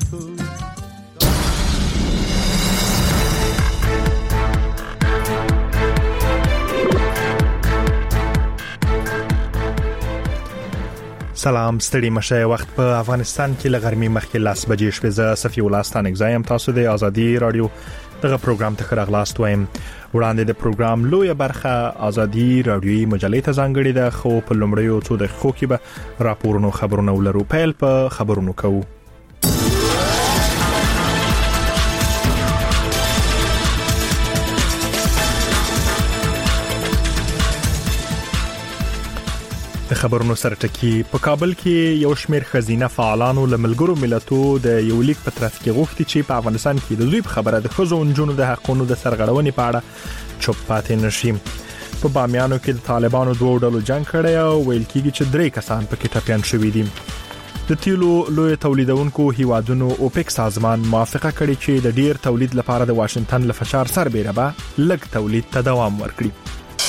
سلام ستړي مشه وخت په افغانستان کې لغرمي مخکې لاس بجې شپې ز صفي ولاستان اگزایم تاسو د ازادي رادیو دغه پروګرام ته خراغلاست وایم وړاندې د پروګرام لوی برخه ازادي رادیوي مجلې ته ځانګړې ده خو په لومړیو څو دقیقو کې به راپورونو خبرونه ولرو پیل په خبرونو کوو د خبرونو سره ټکی په کابل کې یو شمېر خزینه فعالانو له ملګرو ملتو د یو لیک په طرف کې غوښتي چې په افغانستان کې د دوی په خبره د ښځو او نجونو د حقونو د سرغړونې په اړه چوپ پاتې نشي په بامیانو کې د طالبانو دوه ډلو جنگ کړی او ویل کېږي چې 3 کسان پکې ټپيان شوي دي د تیلو لوی تولیدونکو هیوادونو اوپک سازمان موافقه کړې چې د ډیر تولید لپاره د واشنگټن له فشار سربېره به لږ تولید ته دوام ورکړي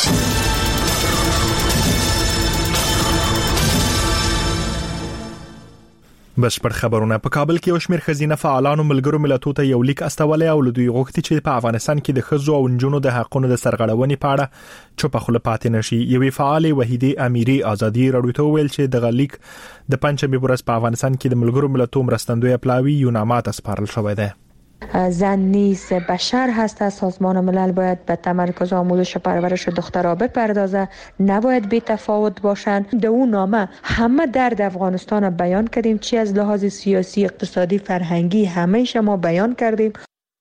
بشپړ خبرونه په کابل کې یو شمېر خزینه فعالانو ملګرو ملتونو ته یو لیک استولې او له دوی غوښتي چې په افغانستان کې د ښځو او نجونو د حقونو د سرغړونې په اړه چوپ خله پاتې نشي یوې فعال وحیده امیری ازادي رادیو ته ویل چې د لیک د پنځمې ورځ په افغانستان کې د ملګرو ملتونو مرستندوی پلاوی یونامات سپارل شوی دی زن نیز بشر هست. سازمان ملل باید به تمرکز آموزش و پرورش دخترها بپردازه، نباید بی تفاوت باشند. در اون نامه همه درد افغانستان را بیان کردیم، چی از لحاظ سیاسی، اقتصادی، فرهنگی همه شما بیان کردیم.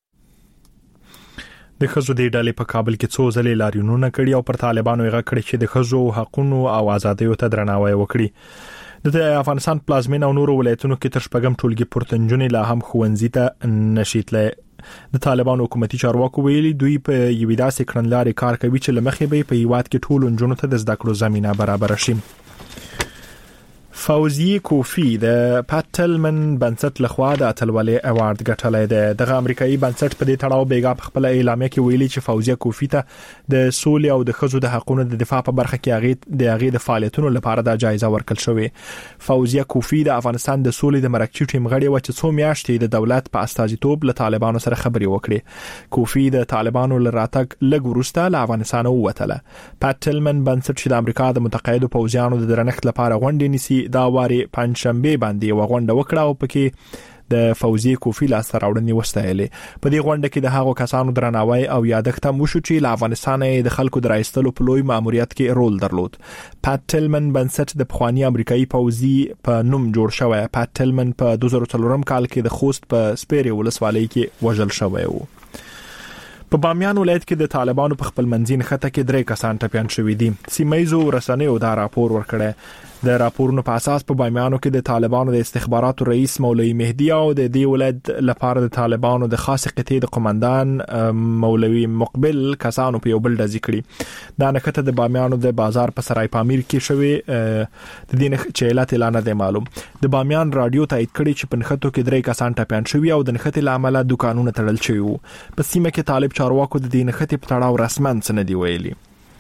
د ښځو د ډلې په کابل کې څو ځلې لاریونونه کړي او پر طالبانو یې کړي چې د ښځو حقوقو او آزادیو ته درناوی وکړي. د افغانستان پلازمین او نورو ولایتونو کې تر شپږم ټولګي پورتنجونې لا هم ښوونځي ته نشیتله. د طالبانو حکومتي چارواکو ویلي دوی په یوې داسې کړنلارې کار کوي چې لمخې به په هیواد کې ټول نجونو ته د زده کړو زمينه برابر شي. فوزیه کوفی د پاتلمن بنسټ لخوا د اتلولۍ ایوارډ ګټلې ده. د امریکایي بنسټ په دې تړاو بیګا په خپل اعلامیه کې ویلي چې فوزیه کوفی ته د سولې او د ښځو د حقوقو د دفاع په برخه کې هغه د فعالیتونو لپاره د جایزه ورکړل شوې. فوزیه کوفی د افغانستان د سولې د مرکزي ټیم غړي و چې څو میاشتې د دولت په استازیتوب له طالبانو سره خبرې وکړي. کوفی د طالبانو لراتګ لږ وروسته له افغانستان ووتله. پاتلمن بنسټ چې د امریکا د متقاعدو پوځیانو د درنښت لپاره غونډې نیسي دا واري پنځشنبه باندې وغونډه وکړه او پکې د فوزیه کوفی لاس راوړنې وستایلې. په دې غونډه کې د هغو کسانو درناوی او یادښت هم وشو چې له افغانستان د خلکو درایستلو په لوی ماموریت کې رول درلود. پاتلمن بنسټ د پخوانی امریکایي پوځي په نوم جوړ شوی. پاتلمن په 2004 کال کې د خوست په سپیري ولسوالۍ کې وژل شوی و. په بامیان ولایت کې د طالبانو په خپل منځین خطه کې 3 کسان ټپيان شوي دي. سیمایزو رسنیو دا راپور ورکړی. د راپورونو په اساس په بامیانو کې د طالبانو د استخباراتو رئیس مولوی مهدی او د دې ولایت لپاره د طالبانو د خاص قطعې د قومندان مولوی مقبل کسانو په یو بل ډزې کړي. دا نکته د بامیانو د بازار په سرای پامیر کې شوی د دې چې علت اعلان نه معلوم. د بامیان رادیو تایید کړي چې په نخښتو کې 3 کسان ټپيان شوي او د نخښتې لامل دکانونه تړل شوي وو. په سیمه کې طالب چارواکو د دې نخښتې په تړاو رسمن څه نه دی ویلي.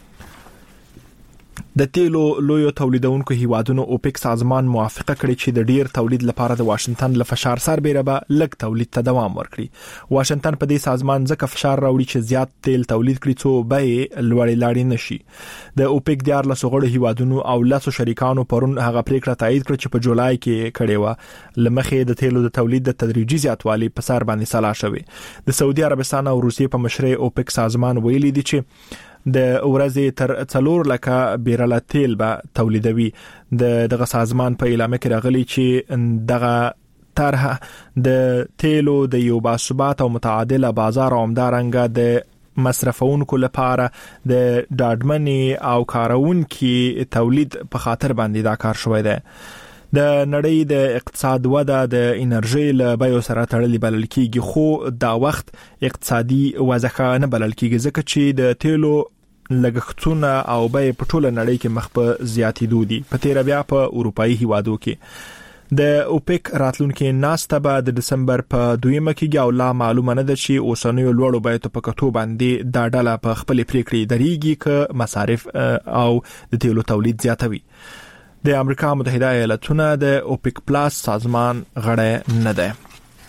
د تیلو لوی تولیدونکو هیوادونو اوپک سازمان موافقه کړې چې د ډیر تولید لپاره د واشنگټن له فشار سربېره به لږ تولید ته دوام ورکړي. واشنگټن په دې سازمان ځکه فشار راوړي چې زیات تیل تولید کړي څو به لوړې لاړې نشي. د اوپک د 14 غړو هیوادونو او 10 شریکانو پرون هغه پریکړه تایید کړه چې په جولای کې کړې و لمخې د تیلو د تولید د تدریجي زیاتوالي په سر باندې سلا شوی. د سعودي عربستان او روسیې په مشرۍ اوپک سازمان ویلي دي چې د ورځې تر 4 لکه بیرل تیل به تولیدوي. دغه سازمان په اعلامیه کې راغلی چې دغه طرح د تیلو د یو باثبات او متعادل بازار او همدارنګه د مصرفونکو لپاره د ډاډمنې او کارونکو تولید په خاطر باندې دا کار شوی دی. د نړۍ د اقتصاد وده د انرژي له بیو سره تړلې بلل کیږي خو دا وخت اقتصادي وضعه نه بلل کیږي ځکه چې د تیلو لګښتونه او به په ټوله نړۍ کې مخ په زیاتېدو دي. په تیر بیا په اروپאי هیوادو کې د اوپک راتلونکو ناسته به د دسمبر په 2 کې او لا معلومه نه ده چې اوسنیو لوړو بیو په کتو باندې دا ډله په خپل پریکړې درېږي ک مصارف او د تیلو تولید زیاتوي. د امریکا متحده ایالاتونه د اوپک پلاس سازمان غړی نه ده.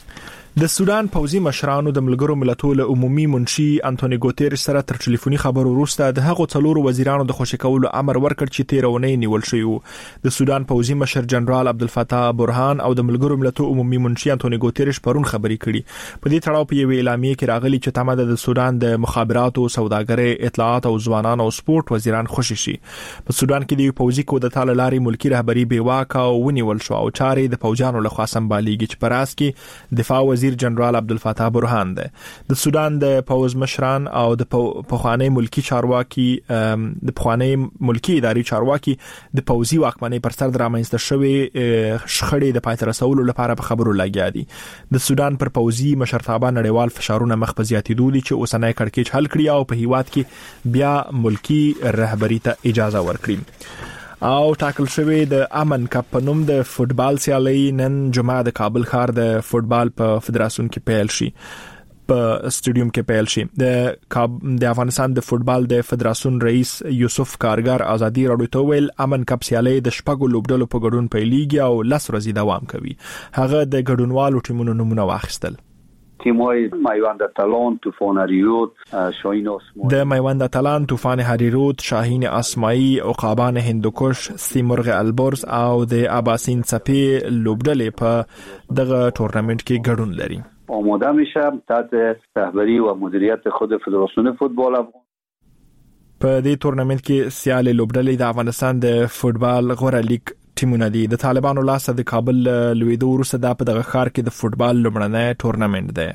د سودان پوځي مشرانو د ملګرو ملتونو عمومي منشي انټونی ګوتيريش سره تر ټلیفوني خبرو وروسته د هغو څلورو وزیرانو د خوشی کولو امر ورکړ چې 13 ونې نیول شوی وو. د سودان پوځي مشر جنرال عبدالفتاح برهان او د ملګرو ملتونو عمومي منشي انټونی ګوتيريش پرون خبري کړي. په دې تړاو په یوې اعلامیه کې راغلي چې تمه د سودان د مخابراتو، سوداګرۍ، اطلاعات او ځوانانو او سپورت وزیران خوشی شي. په سودان کې د پوځي کودتا لاري ملکی رهبری بیواکه او ونیول شو او چارې د پوځیانو لخوا سمبالېږي چې پراس کې دفاع وزیر جنرال عبدالفتاح برهان ده. د سودان د پوز مشران او د پخوانی ملکی چارواکي د پخوانی ملکی اداري چارواکي د پوزي واکمنۍ پر سر درامنځته شوی شخړې د پاتې رسولو لپاره په خبرو لګیا دي. د سودان پر پوزي مشرتابه نړیوال فشارونه مخ په زیاتېدو دي چې اوسنۍ کړکېچ حل کړي او په هیواد کې بیا ملکی رهبری ته اجازه ورکړي. او ټاکل شوی د امن کپ په نوم د فوتبال سیالي نن جمعه د کابل ښار د فوتبال په فدراسیون کې پیل شي، په سټیډیوم کې پیل شي. د افغانستان د فوتبال د فدراسیون رئیس یوسف کارګر ازادي راډیو ته ویل امن کپ سیالي د شپږو لوبډلو په ګډون پیلېږي او 10 ورځې دوام کوي. هغه د ګډونوالو ټیمونو نومونه واخیستل. تیم‌های میوند اتلان، طوفان هریرود، شاهین آسمایی، د میوند اتلان، طوفان هریرود، شاهین آسمایی، عقابان هندوکش، سیمرغ البرز او د اباسین څپې لوبډلې په دغه تورنمنت کې ګډون لري. آماده میشه تحت رهبری و مدیریت خود فدراسیون فوتبال افغان. په دې تورنمنت کې سیال لوبډلې د افغانستان د فوتبال غوره لیګ ټیمونه دي. د طالبانو لاسه د کابل لویدو وروسته د په دغه ښار کې د فوتبال لومړنی تورنمنت دی.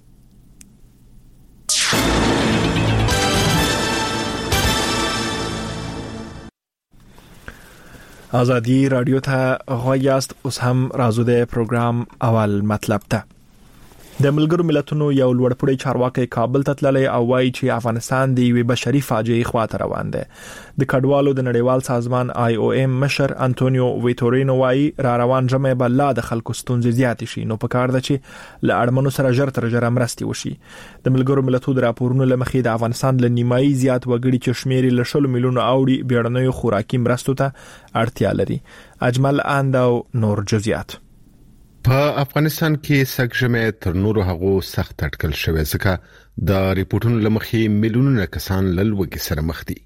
ازادي رادیو ته غویاست. اوس هم راځو د پروګرام اول مطلب ته. د ملګرو ملتونو یو لوړپوړی چارواکي کابل ته تللی او وایي چې افغانستان د یوې بشري فاجعې خواته روان دی. د کډوالو د نړیوال سازمان IOM مشر انټونیو ویټورینو وایي را روان ژمی به لا د خلکو ستونزې زیاتې شي، نو پکار ده چې له اړمنو سره ژر تر ژره مرستې وشي. د ملګرو ملتونو د راپورونو له مخې د افغانستان له نیمایي زیات وګړي چې شمېر یې له 10 میلیونو اوړي بیړنیو خوراکي مرستو ته اړتیا لري. اجمل اندو نور جزئیات. په افغانستان کې سګژمه تر نورو هغو سخت اټکل شوی ځکه د ریپورتونو لمخې میلیونونه کسان لږ سره مخ دي.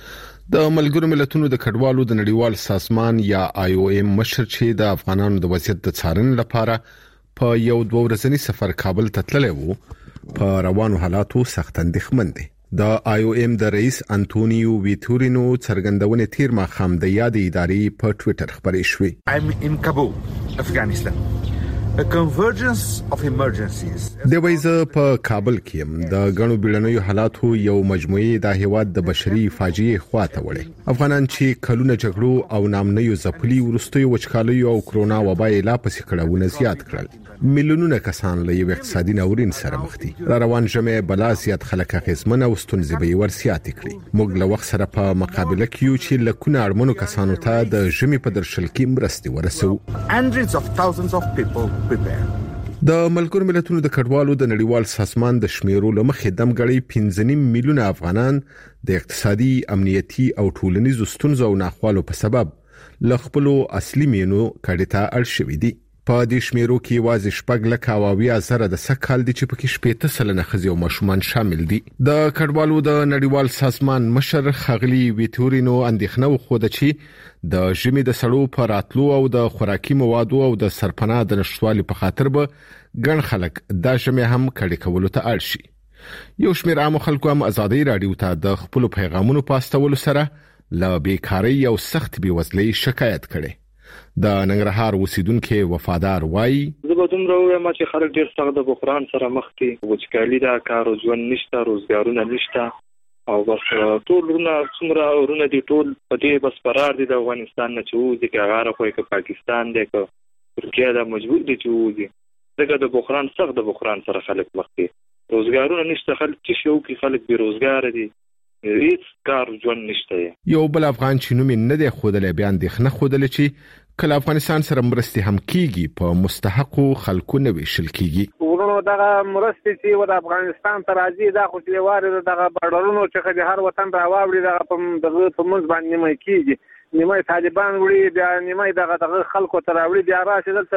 د ملګرو ملتونو د کډوالو د نړیوال سازمان یا IOM مشر چې د افغانانو د وضعیت د څارنې لپاره په یو 2 ورځنی سفر کابل ته تللی وو، په روانو حالاتو سخت اندېښمن دي. د IOM د رئیس انټونیو ویټورینو څرګندونه تیر ماښام د یادې ادارې په ټوئیټر خبرې شوې. I'm in Kabul, Afghanistan. A convergence of emergencies. د وایزه په کابل کې د غنو بیړنیو حالاتو یو مجموعي د هیواد د بشري فاجعې خواته وړي. افغانان چې کلونه جګړو او نامنیو ځپلي ورستوي وچکالیو او کرونا وبا یې لا پسې کړهونه زیات کړل. میلیونونه کسان له یو اقتصادي ناورین سره مخ دي. را روان ژمی بلا زیات خلک اغیزمن او ستونزې به یې ورسیات کړي. موږ له وخت سره په مقابله کې یو چې لکونه اړمنو کسانو ته د ژمی په درشل کې مرستې ورسوو. Hundreds of thousands of people prepare. د ملګرو ملتونو د کډوالو د نړیوال سازمان د شمیرو لمخې دمګړی 15 میلیونه افغانان د اقتصادي، امنیتي او ټولنیزو ستونزو او ناخوالو په سبب له خپلو اصلي مینو کډې ته اړ شوي دي. په دې شمیرو کې واځي 6,00,000 د سکهال دي چې پکې 70% ښځې او ماشومان شامل دي. د کډوالو د نړیوال سازمان مشر خغلی ویټورینو اندېښنه وښوده چې د ژمي د سړو په راتلو او د خوراکي موادو او د سرپناه د نشټوالي په خاطر به ګڼ خلک د ژمي هم کډې کولو ته اړ شي. یو شمېر عام خلکو هم ازادي راډیو ته د خپل پیغامونو پاستولو سره له بیکاری او سخت بیوزلۍ شکایت کړي. د ننګرهار اوسیدونکو وفادار وایي زه به دومره وایم چې خلک ډیر سخت د بحران سره مخ دي، وچکالي دا کار او ژوند نشته، روزګارونه نشته او بس ټول څومره ورونه دي ټول په دې بس فرار دي د افغانستان نه چې وځي که غاره کوي که پاکستان دی که ترکیه دا مجبور دي چې وځي ځکه د بحران سخت د بحران سره خلک مخ دي، روزګارونه نشته، خلک چې شو کې خلک بې روزګار دي، هیڅ کار ژوند نشته. یو بل افغان چې نوم نه دی خودلې بیان اندېښنه خودلې چې کله افغانستان سره مرستې هم کیږي په مستحقو خلکو نه ویشل کیږي. ورونو دغه مرستې چې د افغانستان ته راځي دا خو چې واره دغه بارډرونو چې هر وطن راوړي دغه په منځ باندې نیمه کیږي، نیمه طالبان وړي بیا نیمه دغه خلکو ته راوړي بیا راشي دلته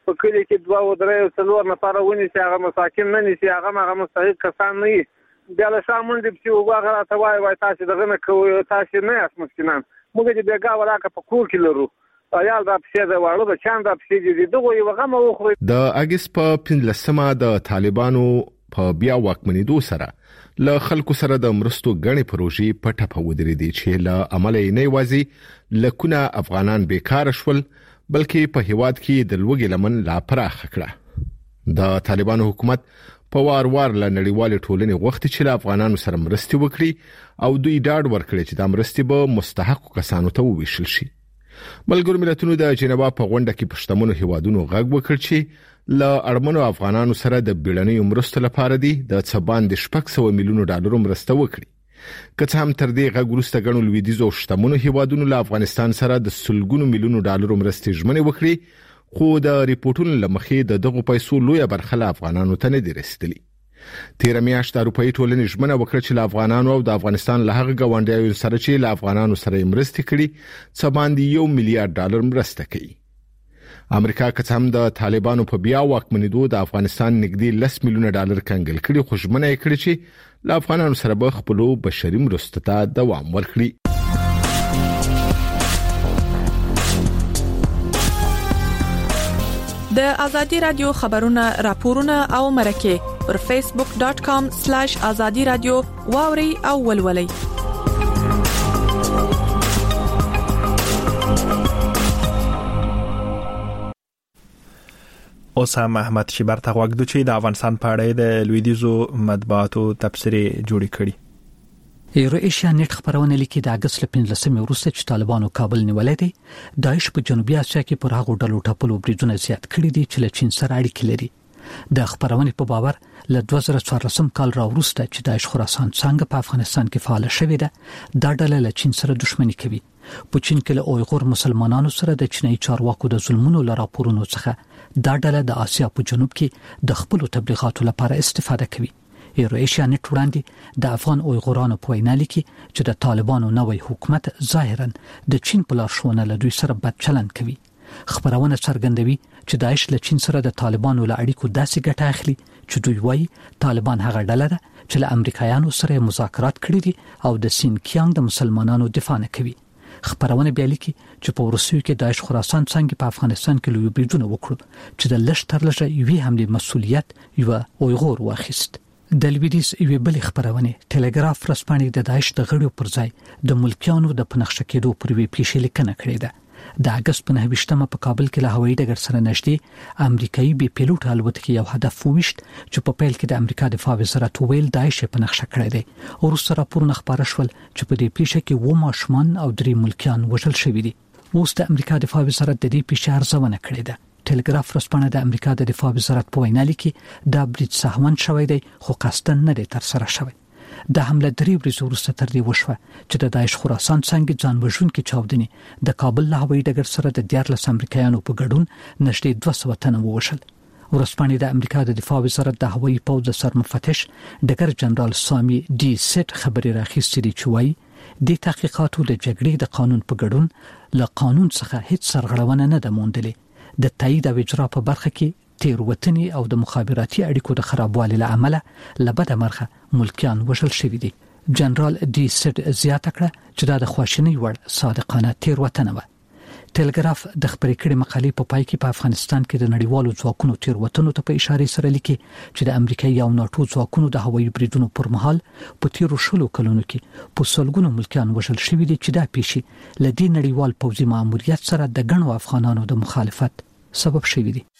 په کلی کې 2 او 3 او 4 نفر ونیسي هغه مساکین نه نیسي هغه مستحق کسان نه وي بیا له شامل دي چې وګړه ته وای تاسو دغه نه کوي تاسو نه یاست مسکینان موږ دې بیګا ولاکه په کور کې لرو ایال دا پښې دا واړو د چاند دا پښې دي دغه یو غم وخوري د اگست په 15مه د طالبانو په بیا واکمنیدو سره له خلکو سره د مرستو غني پروژې په ټپه ودرې دي چې له عمل نه وازي لکونه افغانان بیکار شول بلکې په هیواد کې د لوګي لمن لا پراخ کړه د طالبانو حکومت په وار له نړیوال ټولنې وخت چې له افغانانو سره مرستي وکړي او دوی ډاډ ورکړي چې د مرستي به مستحق کسانو ته وویشل شي ملګرو ملتونو د جنیوا په غونډه کې پښتمونو هیوادونو غږ وکړ چې له اړمنو افغانانو سره د بیړنۍ مرستو لپاره دي د څبان د 600 میلیون ډالر مرسته وکړي که هم تر دې غږ وروسته غنو لویدیزو شتمنو هیوادونو له افغانستان سره د سلګونو میلیون ډالر مرستې ژمنه وکړي خو د ریپورتونو لمخې د دغه پیسو لویه برخه له افغانانو ته نه دي رسیدلې تیر میاشت د اروپאי ټولنې ژمنه وکړه چې له افغانانو او د افغانستان له هغه ګاونډیانو سره چې له افغانانو سره مرستې کړي څه باندې 1 میلیارډ ډالر مرسته کوي امریکا که هم د طالبانو په بیا واکمنیدو د افغانستان نږدې 10 میلیون ډالر کنګل کړي خو ژمنه یې کړې چې له افغانانو سره به خپل بشري مرستو ته دوام ورکړي د ازادي رادیو خبرونه راپورونه او مرکه پر facebook.com/azadi radio واوري او ولولي اوسام احمد شبر ته وګدو چې د افغانستان په اړه د لویدیزو مطبوعاتو تبصره جوړی کړي ایرو ایشیا نت خبرونه لیکي د اگست 15 وروسته چې طالبانو کابل نیولې دي داعش په جنوبي اسیا کې پر هغه ډلو ټاپلو بریدونه زیات کړي دي چې له چین سره اړیکې لري د خبرونه په باور له 2014 کال را وروسته چې داعش خراسان څنګه په افغانستان کې فعال شوې ده دا ډله له چین سره دښمنی کوي په چین کې له اویغور مسلمانانو سره د چینی چارواکو د ظلمونو لپاره راپورونو څخه دا ډله د آسیا په جنوب کې د خپل تبلیغاتو لپاره استفاده کوي ایرو ایشیا نت وړاندې د افغان اویغورانو په وینا لیکي چې د طالبانو نوې حکومت ظاهرا د چین په لارښوونه له دوی سره بد چلند کوي خبرونه څرګندوي چې داعش له چین سره د طالبانو له اړیکو داسې ګټه اخلي چې دوی وايي طالبان هغه ډله ده چې له امریکایانو سره مذاکرات کړي دي او د سینکیانګ د مسلمانانو دفاع نه کوي خبرونه بیا لیکي چې په روسیو کې داعش خراسان څنګه په افغانستان کې لوی بریدونه وکړل چې د لښ تر لښه یوې حمله مسؤلیت یو اویغور واخیست د لویدیز یوې بل خبرونه ټلګراف رسپانې د داعش د غړو پر ځای د ملکیانو د پنځه کېدو پر وی پیښې لیکنه کړې ده د اگست په 9مه په کابل کې له هوایي ډګر سره نږدې امریکایي بي پیلوټ الوتکې یو هدف وویشت چې په پیل کې د امریکا دفاع وزارت ویل داعش په نقشه کړی دی او سره راپورونه خبره شول چې په دې پیښه کې و ماشومان او 3 ملکیان وژل شوي دي اوس د امریکا دفاع وزارت د دې پیښې ارزونه کړې ده ټلګراف رسپانه د امریکا د دفاع وزارت په وینا لیکي دا برید سهون شوی دی خو قصدن نه دی تر سره شوی د حمله 3 ورځې وروسته تر دې وشوه چې د داعش خراسان څنګه ځان وژونکي چاودنې د کابل له هوایي ډګر سره د 14 امریکایانو په ګډون نږدې 200 تنه ووژل ورسپانې د امریکا د دفاع وزارت د هوایي پوځ سرمفتش ډګر جنرال سامي ډي سټ خبري راخیستې چې وایي د تحقیقاتو د جګړې د قانون په ګډون له قانون څخه هیڅ سرغړونه نه ده موندلې د تایید او اجرا په برخه کې تیروتنې او د مخابراتي اړیکو د خرابوالي له امله لبده مرخه ملکیان وژل شوي دي جنرال ډي سټ زیاته کړه چې دا د خواشینۍ وړ صادقانه تیروتنه و ټلګراف د خبرې کړي مقالې په پای کې په افغانستان کې د نړیوالو ځواکونو تیروتنو ته په اشاره سره لیکي چې د امریکایي او ناتو ځواکونو د هوایي بریدونو پر مهال په تیرو شلو کلونو کې په سلګونو ملکیان وژل شوي دي چې دا پیښې له دې نړیوال پوځي ماموریت سره د ګڼو افغانانو د مخالفت سبب شوي دي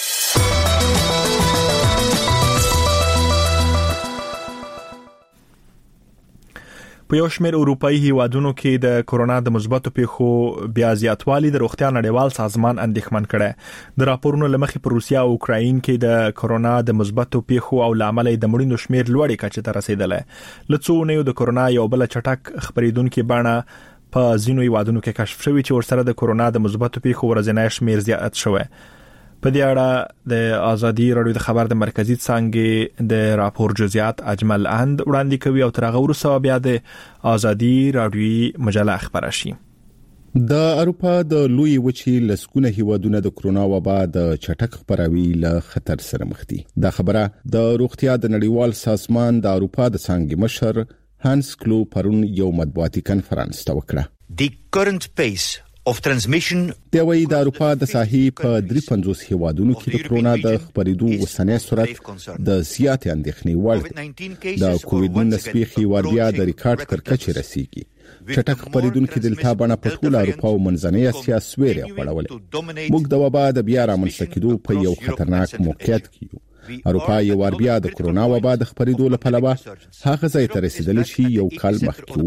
په یو شمېر اروپאי هیوادونو کې د کورونا د مثبتو پیښو بیا زیاتوالی د روغتیا نړیوال سازمان اندېښمن کړي د راپورونو لمخې په روسیا او اوکراین کې د کورونا د مثبتو پیښو او لامل د مړینو شمېر لوړې کچې ته رسیدلی لڅونه د کورونا یو بل چټک خبرېدونکو باندې په ځینو هیوادونو کې کشف شوی چې ورسره د کورونا د مثبتو پیښو ورځنی شمېر زیات شوی په دې اړه د ازادي رادیو د خبر د مرکزی څنګه د راپور جزئیات اجمل اند وړاندې کوي او تر هغه وروسته بیا د ازادي رادیو مجله خبره شي د اروپا د لوی وچی لسګونه هیوادونه د کرونا وبا د چټک خپراوي له خطر سره مخ دي. دا خبره د روغتیا د نړیوال سازمان د اروپا د څانګې مشر هانس کلو پرون یو مطبوعاتي کانفرنس ته وکړه. The current pace of transmission د وی د اروپا د ساحې په 53 هیوادونو کې د کرونا د خپرېدو وسنۍ سرعت د زیات اندېښنې وړ د کووډ-19 پیښې وړیا د ریکارډ پر کچه رسیدي. چټک خپرېدونکو دلته باندې په ټول اروپا او منځنۍ اسیا سویره وړولې. موږ د وبا د بیا رامنځته کېدو په یو خطرناک موقعیت کې یو. اروپا یو ور بیا د کرونا وبا د خپرېدو لپاره هغه ځای ته رسیدلی شي یو کال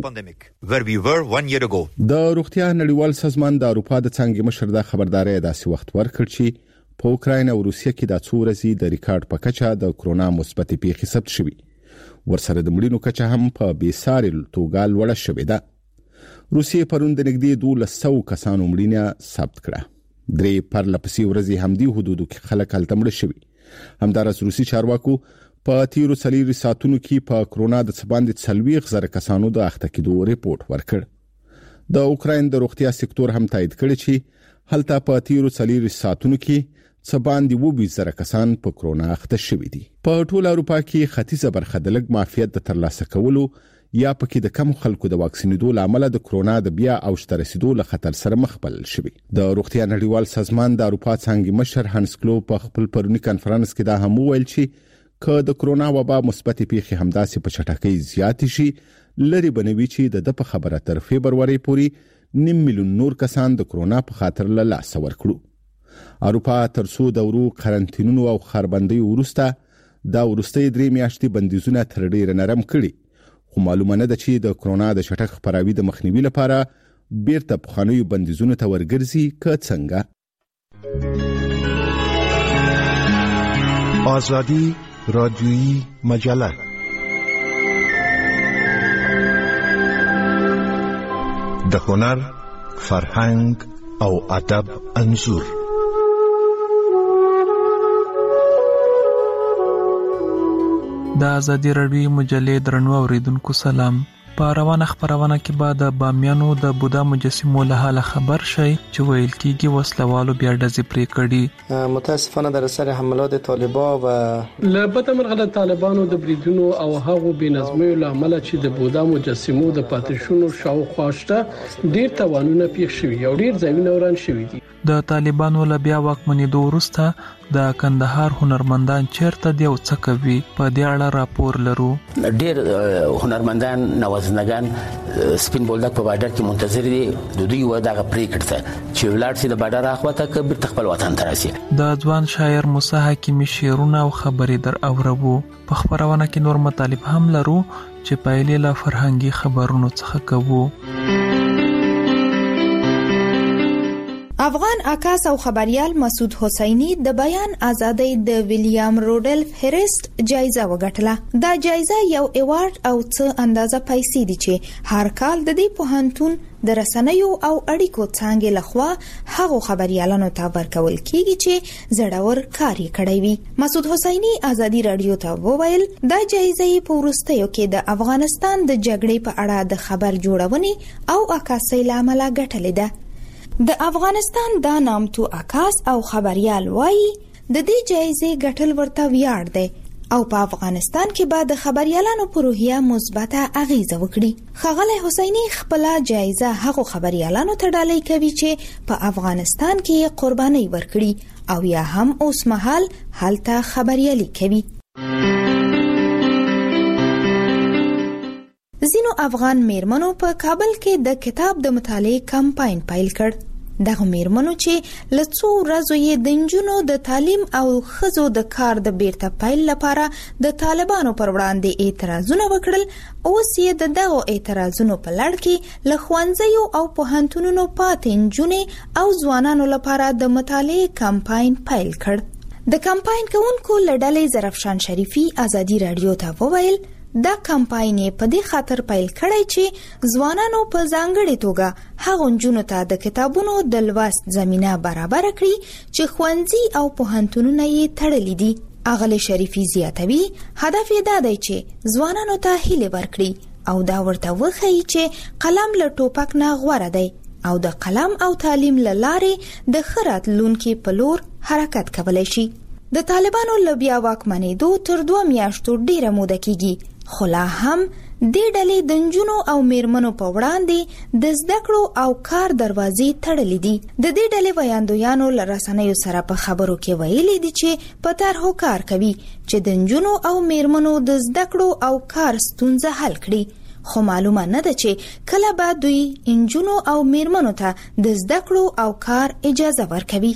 مخکې. د روغتیا نړیوال سازمان د اروپا د څانګې مشر د خبرداري داسې وخت ورکړ چې په اوکراین او روسیه کې د څو ورځې د ریکارډ په کچه د کرونا مثبت پیښې ثبت شوې. ورسره د مړینو کچه هم په بیساري توګه لوړه شوې ده. روسیه پرون د نږدې 1200 کسانو مړینه ثبت کړه. درې پرلپسې ورځې هم دی حدودو کې خلک هلته مړ شوي. همدارس روسي چارواکو په تیرو 4 ساعتونو کې په کرونا د څباندې 40,000 کسانو د اخته کېدو ریپورت ورکړ. د اوکراین د روغتیا سکتور هم تایید کړی چې هلته په تیرو 4 ساعتونو کې څباندې 20,000 کسان په کرونا اخته شوي دي. په ټول اروپا کې ختیځه برخه د لږ معافیت د ترلاسه کولو یا پکې د کم خلکو د واکسینېدو لامل د کرونا د بیا اوج ته رسیدو له خطر سره مخ بلل شوی. د روغتیا نړیوال سازمان د اروپا څانګې مشر هانس کلو په خپل پرونی کانفرنس کې دا هم ویل چې که د کرونا وبا مثبت پیښې همداسې په چټکۍ زیات شي لري بنوي چې د په خبره تر فبرवरी پورې 9 میلیون نور کسان د کرونا په خاطر له لاس ورکړو. اروپا تر څو دورو قرنټینونو او خربندۍ ورسته دا ورستۍ 3 میاشتې بندیزونه تر ډیره نرم کړي. خو معلومه نه ده چې د کرونا د چټک خپراوي د مخنیوي لپاره بیرته پخوانیو بندیزونو ته ورګرځي که څنګه. آزادی رادیویی مجله د هنر، فرهنګ او ادب انځور. د ازادي رادیویی مجلې درنو اوریدونکو سلام. په روانه خبرونه کې بعد د بامیانو د بودا مجسمو له حاله خبر شي چې ویل کېږي وسلوالو بیا ډزې پرې کړي. متاسفانه در اثر حملات طالبان و لبته مرغه د طالبانو د بریدونو او هغو بنظمیو له امله چې د بودا مجسمو د پاتېشونو شاوخوا شته ډیر توانونه پیښ شوي او ډیر ځایونه وران شوي دي. د طالبانو له بیا واکمنېدو وروسته د کندهار هنرمندان چیرته دی او څه کوي په دې اړه راپور لرو. ډیر هنرمندان نوازنګان سپین بولدک په بارډر کې منتظر دي د دوی و دغه پریکړه چې ولادت د بارډر اخواته کبیر خپل وطن ته راسي. د ځوان شاعر موسی حکیمی شعرونه او خبرې در اوربو. په خبرونه کې نور مطالب هم لرو چې پایلې له فرهنګي خبرونو څخه کوو. افغان عکاس او خبريال مسعود حسینی د بیان ازادۍ د ویلیام روډلف هریسټ جایزه وګټله. دا جایزه یو ایوارډ او څه اندازه پیسې دي چې هر کال د دې پوهنتون د رسنیو او اړیکو څانګې لخوا هغو خبريالانو ته ورکول کیږي چې زړور کار کړی وي. مسعود حسینی ازادي رادیو ته وویل دا جایزه په وروستیو کې د افغانستان د جګړې په اړه د خبر جوړونې او عکاسۍ لامل ګټلې ده. د افغانستان دا نامتو عکاس او خبريال وایي د دې جایزې ګټل ورته ویاړ دی او په افغانستان کې به د خبريالانو په روحیه مثبته اغیزه وکړي. ښاغلی حسینی خپل جایزه هغو خبريالانو ته ډالۍ کوي چې په افغانستان کې قرباني ورکړي او یا هم اوس مهال هلته خبريالي کوي. ځینو افغان میرمنو په کابل کې د کتاب د مطالعې کمپاین پیل کړ. دغه میرمنو چې له څو ورځو یې د نجونو د تعلیم او ښځو د کار د بیرته پیل لپاره د طالبانو پر وړاندې اعتراضونه وکړل، اوس یې د دغو اعتراضونو په لړ کې له ښوونځیو او پوهنتونونو پاتې نجونې او ځوانانو لپاره د مطالعې کمپاین پیل کړ. د کمپاین کوونکو له ډلې زرفشان شریفي ازادي رادیو ته وویل دا کمپاین په دې خاطر پیل کړی چې ځوانانو په ځانګړې توګه هغو نجونو ته د کتابونو د لوست زمینه برابر کړي چې ښوونځي او پوهنتونونه یې تړلي دي. اغلی شریفي زیاتوي هدف یې دا دی چې ځوانانو ته هیله ورکړي او دا ورته وښیي چې قلم له ټوپک نه غوره دی او د قلم او تعلیم لاره د خراتلونکو په لور حرکت کولای شي. د طالبانو لبیا واکمنېدو تر 2 میاشتو ډیره موده کیږي، خو لا هم د ډلې د نجونو او میرمنو په وړاندې د زده کړو او کار دروازې تړلې دي. د دې ډلې ویاندویانو له رسنیو سره په خبرو کې ویلي دي چې په طرحو کار کوي چې د نجونو او میرمنو د زده کړو او کار ستونزه حل کړي، خو معلومه نه ده چې کله به دوی نجونو او میرمنو ته د زده کړو او کار اجازه ورکوي.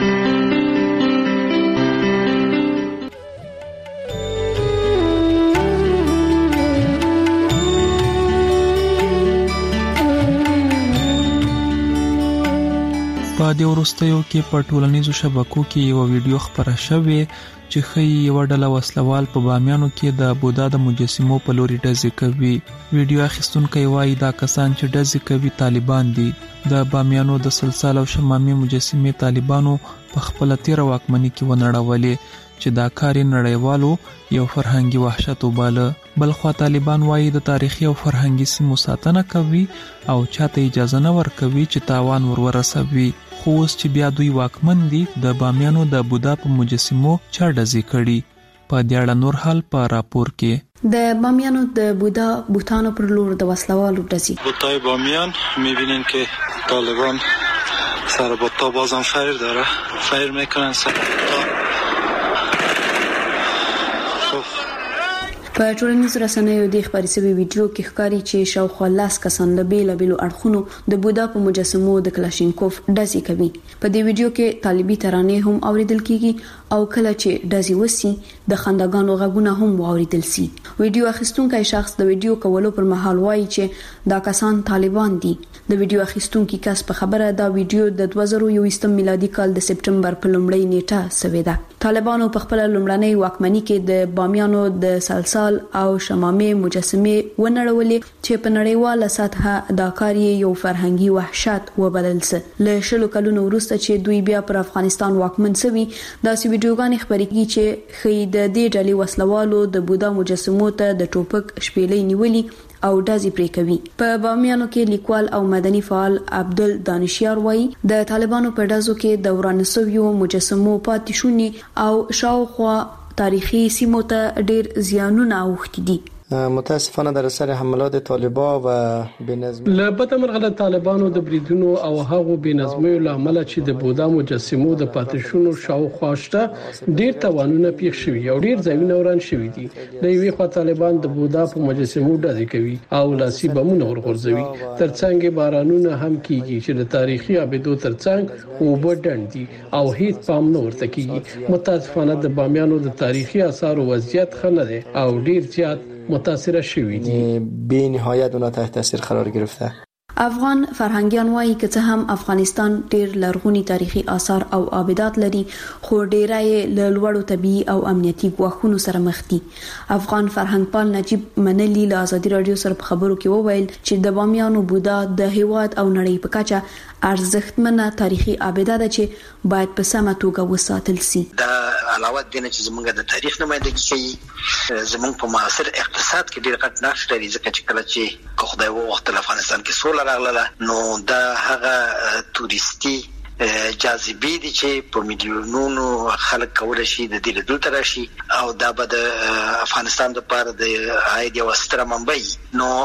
په دې وروستیو کې په ټولنیزو شبکو کې یو ویډیو خپره شوې چې ښیي یو ډله وسلوال په بامیانو کې د بودا د مجسمو په لوري ډزې کوي. ویډیو اخیستونکي وایي دا کسان چې ډزې کوي طالبان دي. د بامیانو د سلسال او شمامي مجسمې طالبانو په خپل تیر واکمنۍ کې ونړولې چې دا کار نړیوالو یو فرهنګي وحشت وباله. بلخوا طالبان وایي د تاریخي او فرهنګي سیمو ساتنه کوي او چاته اجازه نه ورکوي چې تاوان ورسوي. خو اوس چې بیا دوی واکمن دي د بامیانو د بودا په مجسمو چا ډزې کړي. په دې اړه نور حال په راپور کې. د بامیانو د بودا بوتانو پر لور د وسلوالو ډزې. بوتای بامیان میبینین که طالبان سر بوتا بازم فایر داره، فایر میکنن سر بوتا. په ټولنیزو رسنیو د خبري سوي ویډیو کې ښکاري چې شاوخوا 10 کسان له بیلابیلو اړخونو د بودا په مجسمو د کلاشینکوف ډزې کوي. په دې ویډیو کې طالبي ترانې هم اوریدل کیږي او کله چې ډزې وسی د خندګانو غږونه هم واوریدل سي. ویډیو اخیستونکي شخص د ویډیو کولو پر مهال وایي چې دا کسان طالبان دي. د ویډیو اخیستونکي کس په خبره دا ویډیو د 2021 میلادي کال د سپټمبر په لومړۍ نیټه سوي ده. طالبانو په خپل لومړنۍ واکمنۍ کې د بامیانو د سلسال او شمامي مجسمې ونړولې چې په نړیواله سطحه دا کار یو فرهنګي وحشت وبلل سي. له شلو کلونو وروسته چې دوی بیا پر افغانستان واکمن شوي، دا ویډیوګانې خبرې کوي چې خې د دې ډلې وسلوالو د بودا مجسمو ته د ټوپک شپېلې نیولې او ډزې پرې کوي. په بامیانو کې لیکوال او مدني فعال عبدل دانشیار وایي د طالبانو په ډزو کې د ورانسویو مجسمو پاتې شونې او شاوخوا تاریخي سیمو ته ډیر زیانونه اوښتي دي. متاسفانه در اثر حملات طالبان و بنظمی لبته مرغله طالبانو د بریدونو او هغو بنظمیو لامل چې د بودا مجسمو د پاتشونو شاوخوا شته ډیر توانونه پیښ شوي او ډیر ځایونه وران شوي دي. د یوې خوا طالبان د بودا په مجسمو ډزې کوي او لاسي بمونه ورغورځوي، ترڅنګ بارانونه هم کیږي چې د تاریخي ابدو ترڅنګ اوبه ډنډ دي او هیڅ پام نه ورته کیږي. متاسفانه د بامیانو د تاریخي آثارو وضعیت ښه نه دی او ډیر زیات متاثر شوی دي. به نهایت اونها تحت تاثیر قرار گرفته. افغان فرهنګيان وایي چې څه هم افغانستان ډیر لرغونی تاریخي آثار او آبادات لري، خو ډیره یې له لوړو طبي او امنیتي ګواښونو سره مخ دي. افغان فرهنګپال نجیب منلی له ازادي رادیو سره په خبرو کې وویل چې د بامیانو بودا د هیواد او نړۍ په کچه ارزښتمنه تاریخي آباده ده چې باید په سمه توګه وساتل شي. دا علاوه د نه چې زمونږ د تاریخ نمائندګي کوي، زمونږ په معاصر اقتصاد کې ډیر غټ نقش لري، ځکه چې کله چې خدای وغوښتل افغانستان کې سوله راغله نو دا هغه توريستي جاذبې دي چې په میلیونونو خلک کولای شي د دې لیدو ته راشي او دا به د افغانستان لپاره د عاید یو ستره منبع نو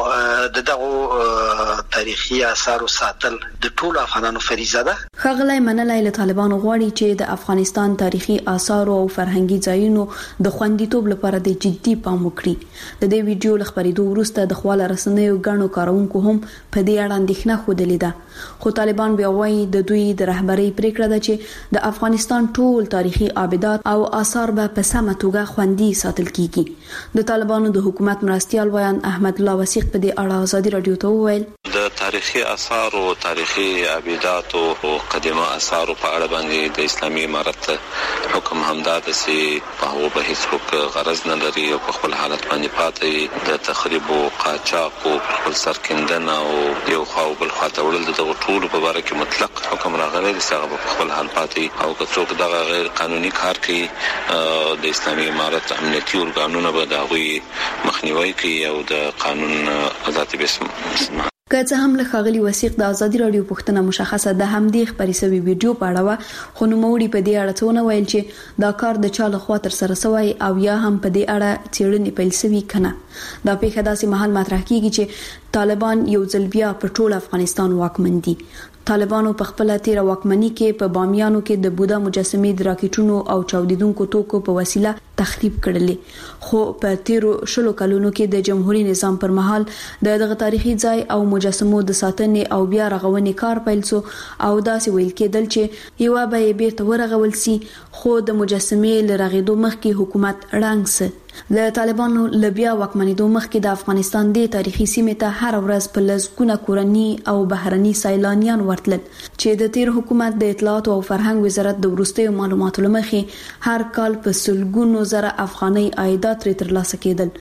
دغه تاریخي آثار ساتل د ټولو افغانانو فریضه ده. ښاغلی منلی له طالبانو غواړي چې د افغانستان تاریخي آثار او فرهنګي ځایونو د خوندیتوب لپاره د جدي پام وکړي. د دې ویډیو له خبرېدو وروسته د خواله رسنیو ګڼو کارونکو هم په دې اړه اندېښنه ښودلې ده، خو طالبان بیا وایي د دوی د رهبرۍ پریکړه ده چې د افغانستان ټول تاریخي آبادات او آثار به په سمه توګه خوندي ساتل کیږي. د طالبانو د حکومت مرستيال ویان احمد الله وثیق په دې اړه ازادي رادیو ته وویل د تاریخي آثار او تاریخي آبادات او قدیمه آثار په اړه باندې د اسلامي امارت حکم همدا ده چې په هغه به هیڅ غرض نه لري او په خپل حالت باندې پاتې د تخریب او قاچاق او خپل سرکندنه او یو خو بل خاطر ول د ټولو په اړه کې مطلق حکم راغلی دی چې په خپل حال پاتې او که څوک دغه غیر قانوني کار کوي د اسلامي امارت امنیتي ارګانونه به د هغوی مخنیوي کوي او د قانون ذاتي بسم که څه هم له ښاغلي وثیق د ازادي راډیو پوښتنه مشخصه د همدې خبري سوي ویډیو په اړه و، خو نوموړي په دې اړه څه ونه ویل چې دا کار د چا لخوا تر سره شوی او یا هم په دې اړه څېړنې پیل شوي کنه. دا پیښه داسې مهال مطرح کیږي چې طالبان یو ځل بیا په ټول افغانستان واکمن دي. طالبانو په خپل تیر واکمنۍ کې په بامیانو کې د بودا مجسمې د راکټونو او چاودیدونکو توکو په وسیله تخریب کړلې، خو په تیر 20 کلونو کې د جمهوریت نظام پر مهال دغه تاریخي ځای او مجسمو د ساتنې او بیا رغونې کار پیل شو او داسې ویل کېدل چې یو به بیرته ورغول سي، خو د مجسمې لرغېدو مخکې حکومت ړنګ سه. د طالبانو لبیا واکمنېدو مخکې د افغانستان د تاریخي سیمې ته هر ورځ په لزګونه کورني او بهرني سیلانیان ورتلل چې د تیر حکومت د اطلاعات او فرهنګ وزارت د وروستیو معلوماتو لمخې هر کال په سلګونو زره افغاني عایدات ترلاسه کېدل.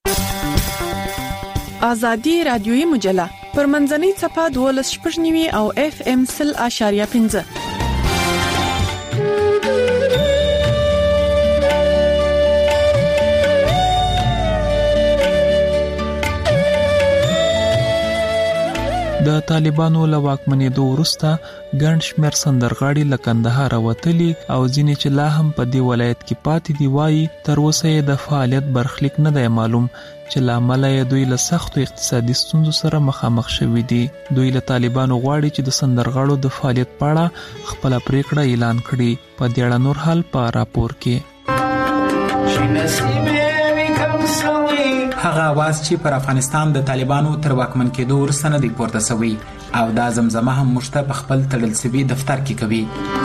ازادي رادیوي مجله پر منځنۍ صفحه 12.9 او FM 0.5. د طالبانو له واکمنېدو وروسته ګڼ شمېر سندرغاړي له کندهار وتلي او ځینې چې لا هم په دې ولایت کې پاتې دي وایي تر اوسه یې د فعالیت برخلیک نه دی معلوم چې له امله یې دوی له سختو اقتصادي ستونزو سره مخامخ شوي دي. دوی له طالبانو غواړي چې د سندرغاړو د فعالیت په اړه خپله پریکړه اعلان کړي. په دې اړه نور حال په راپور کې. هغه आवाज چې پر افغانستان د طالبانو تر واکمن کېدو وروسته نه دی پورته شوی او دا زمزمه هم موږ ته په خپل تړل شوي دفتر کې کوي.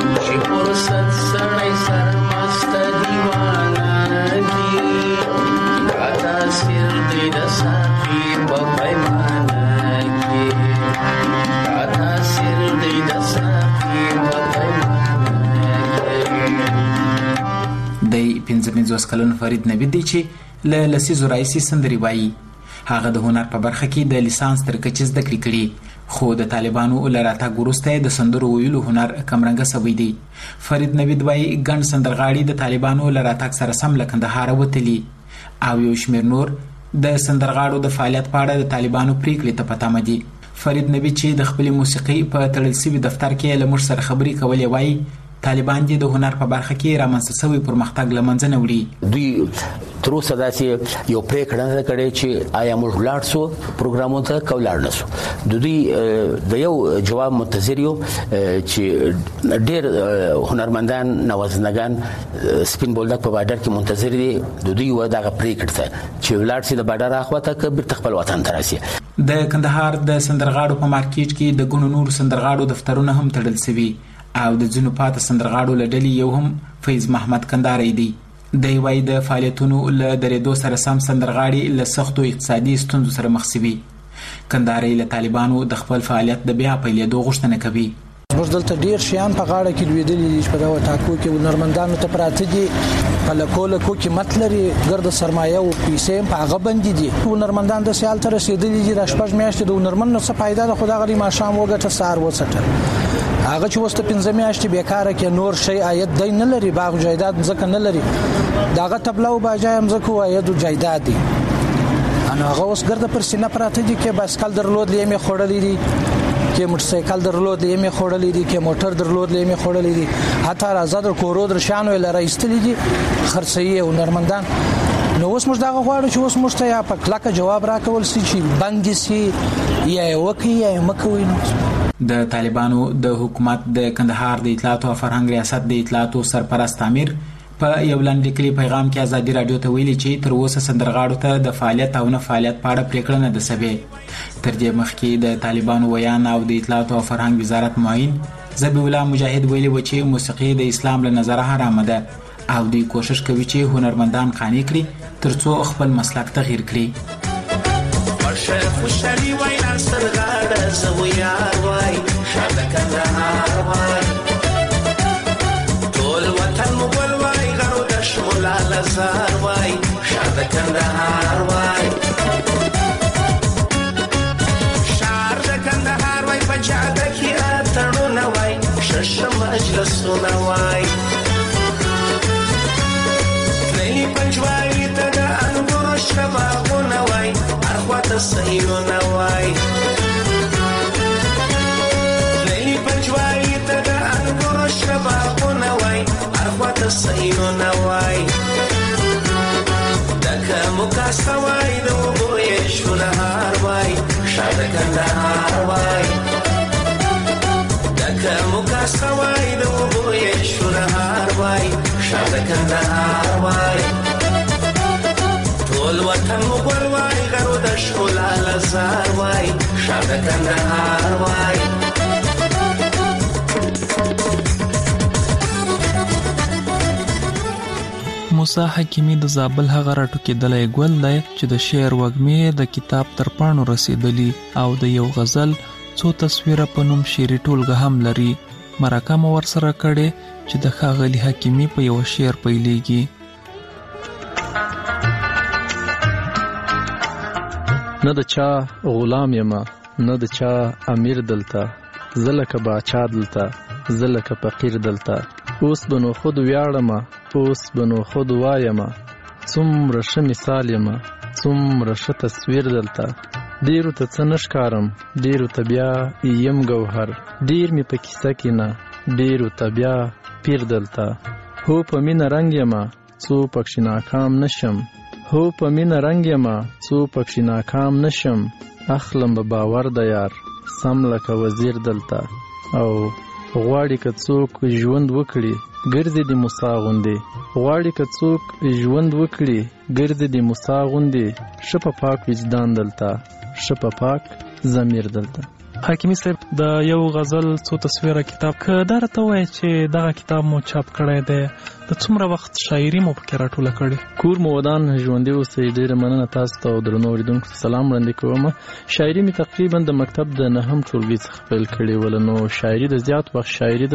د 55 کلن فرید نوید دی چې له لسیزو راهیسې سندرې وایي. هغه د هنر په برخه کې د لیسانس تر کچې زده کړې کړي، خو د طالبانو له راتګ وروسته د سندرو ویلو هنر کمرنګه شوی دی. فرید نوید وایي ګڼ سندرغاړي د طالبانو له راتګ سره سم له کندهار وتلي او یو شمېر نور د سندرغاړو د فعالیت په اړه د طالبانو پریکړې ته په تمه دي. فرید نوید چې د خپلې موسیقۍ په تړل شوي دفتر کې له موږ سره خبرې کولې وایي طالبان دي د هنر په برخه کې رامنځته شوی پرمختګ له منځه نه وړي. دوی تر اوسه داسې یو پریکړه نه کړې چې آیا موږ لاړ شو پروګرامونو ته کو لاړ نه شو. د دوی د یو جواب منتظر یو چې ډېر هنرمندان نوازنګان سپین بولدک په بارډر کې منتظر دي د دوی و دغه پریکړه ته چې لاړ شي د بارډر اخواته که بیرته خپل وطن ته راشي. د کندهار د سندرغاړو په مارکیټ کې د ګڼو نورو سندرغاړو دفترونه هم تړل شوي او د ځینو پاتې سندرغاړو له ډلې یو هم فیض محمد کندهاری دی. دی وایي د فعالیتونو له درېدو سره سم سندرغاړي له سختو اقتصادي ستونزو سره مخ شوي. کندهاری له طالبانو د خپل فعالیت د بیا پیلېدو غوښتنه کوي. موږ دلته ډیر شیان په غاړه کې لویدلي دي چې په دغه ټاکو کې هنرمندانو ته پراته دي، په لکو کې مت لري، ګرد سرمایه او پیسې په هغه باندې دي. هنرمندان د سیال تر رسیدلي دي، د شپږ میاشتې د هنرمند څه فائدہ ده، خدای غری ماشام وګټه سار وسټل. هغه چې وسته 15 میاشتې بیکاره کې نور شی عاید دی نه لري، باغ جایداد ځکه نه لري، داغه تبلاو باجای هم ځکه عاید جایداد دي. انا هغه اوس ګرد پر سینه پراته دي کې بایسکل درلود لیمه خړلې دي، کې موټرسایکل درلود لیمه خړلې دي، کې موټر درلود لیمه خړلې دي، حتی آزاد کورو در شانو لره ایستلې دي خرڅي هنرمندان. نو اوس موږ دغه غواړو چې اوس موږ ته یا په کلکه جواب راکول سي چې بندي سي یا وکي یا مکوي. د طالبانو د حکومت د کندهار د اطلاعات او فرهنګ ریاست د اطلاعاتو سرپرست امیر په یو لاندې لیکلي پیغام کې ازادي رادیو ته ویلي چې تر اوسه سندرغاړو ته د فعالیت او نه فعالیت په اړه پریکړه نه ده شوې. تر دې مخکې د طالبانو ویان او د اطلاعات او فرهنګ وزارت معین ذبیح الله مجاهد ویلي و چې موسیقي د اسلام له نظره حرامه ده او دوی کوشش کوي چې هنرمندان قانع کړي ترڅو خپل مسلک تغییر کړي. خوشالي وای ناصر غاړه زویا وای شاده کندهار وای ټول وطن مغول وای غرو د شمول لزار وای شاده کندهار وای شار د کندهار وای په جاده کې اتړو وای شش مجلسونه وای تللی پنجواري ته د انګورو شبابونه وای اخوات سهیلونه وای مکاسته وای د وګوي شونهار وای شاده کندهار وای دک مکاسته وای د وګوي شونهار وای شاده کندهار وای ټول وطن مغول وای غرو د شولا لزار وای شاده کندهار وای موسی حکیمی د زابل هغه راټوکېدلی ګل دی چې د شعر وږمې د کتاب تر پاڼو رسیدلی او د یو غزل څو تصویره په نوم شعري ټولګه هم لري. مرکه مو ورسره کړې چې د ښاغلي حکیمی په یو شعر پیلېږي. نه د چا غلام یما نه د چا امیر دلته زه لکه باچا دلته زه لکه فقیر دلته اوس بنو خود ویاړمه اوس بنو خود وایمه څومره ښه مثال یمه څومره ښه تصویر دلته ډیرو ته څه نه ښکارم ډیرو ته بیا یم ګوهر ډیر مې په کیسه کې نه ډیرو ته بیا پیر دلته هو په مینه رنګ یمه څو پکښې ناکام نشم هو په مینه رنګ یمه څو پکښې ناکام نشم اخلم به باور د یار سم لکه وزیر دلته او غواړي که څوک ژوند وکړي ګرځي د موسی غوندې غواړي که څوک ژوند وکړي ګرځي د موسی غوندې ښه په پاک وجدان دلته ښه په پاک ضمیر دلته. حکیمی صاحب د یو غزل څو تصویره کتاب که دا راته ووایې چې دغه کتاب مو چاپ کړی دی د څومره وخت شاعري مو پکې راټوله کړې؟ کور مو ودان ژوندي اوسئ. ډېره مننه تاسو ته او درنو اورېدونکو ته سلام وړاندې کوم. شاعري مې تقریبا د مکتب د 9م ټولګي څخه پیل کړې وله نو شاعري د زیات وخت شاعري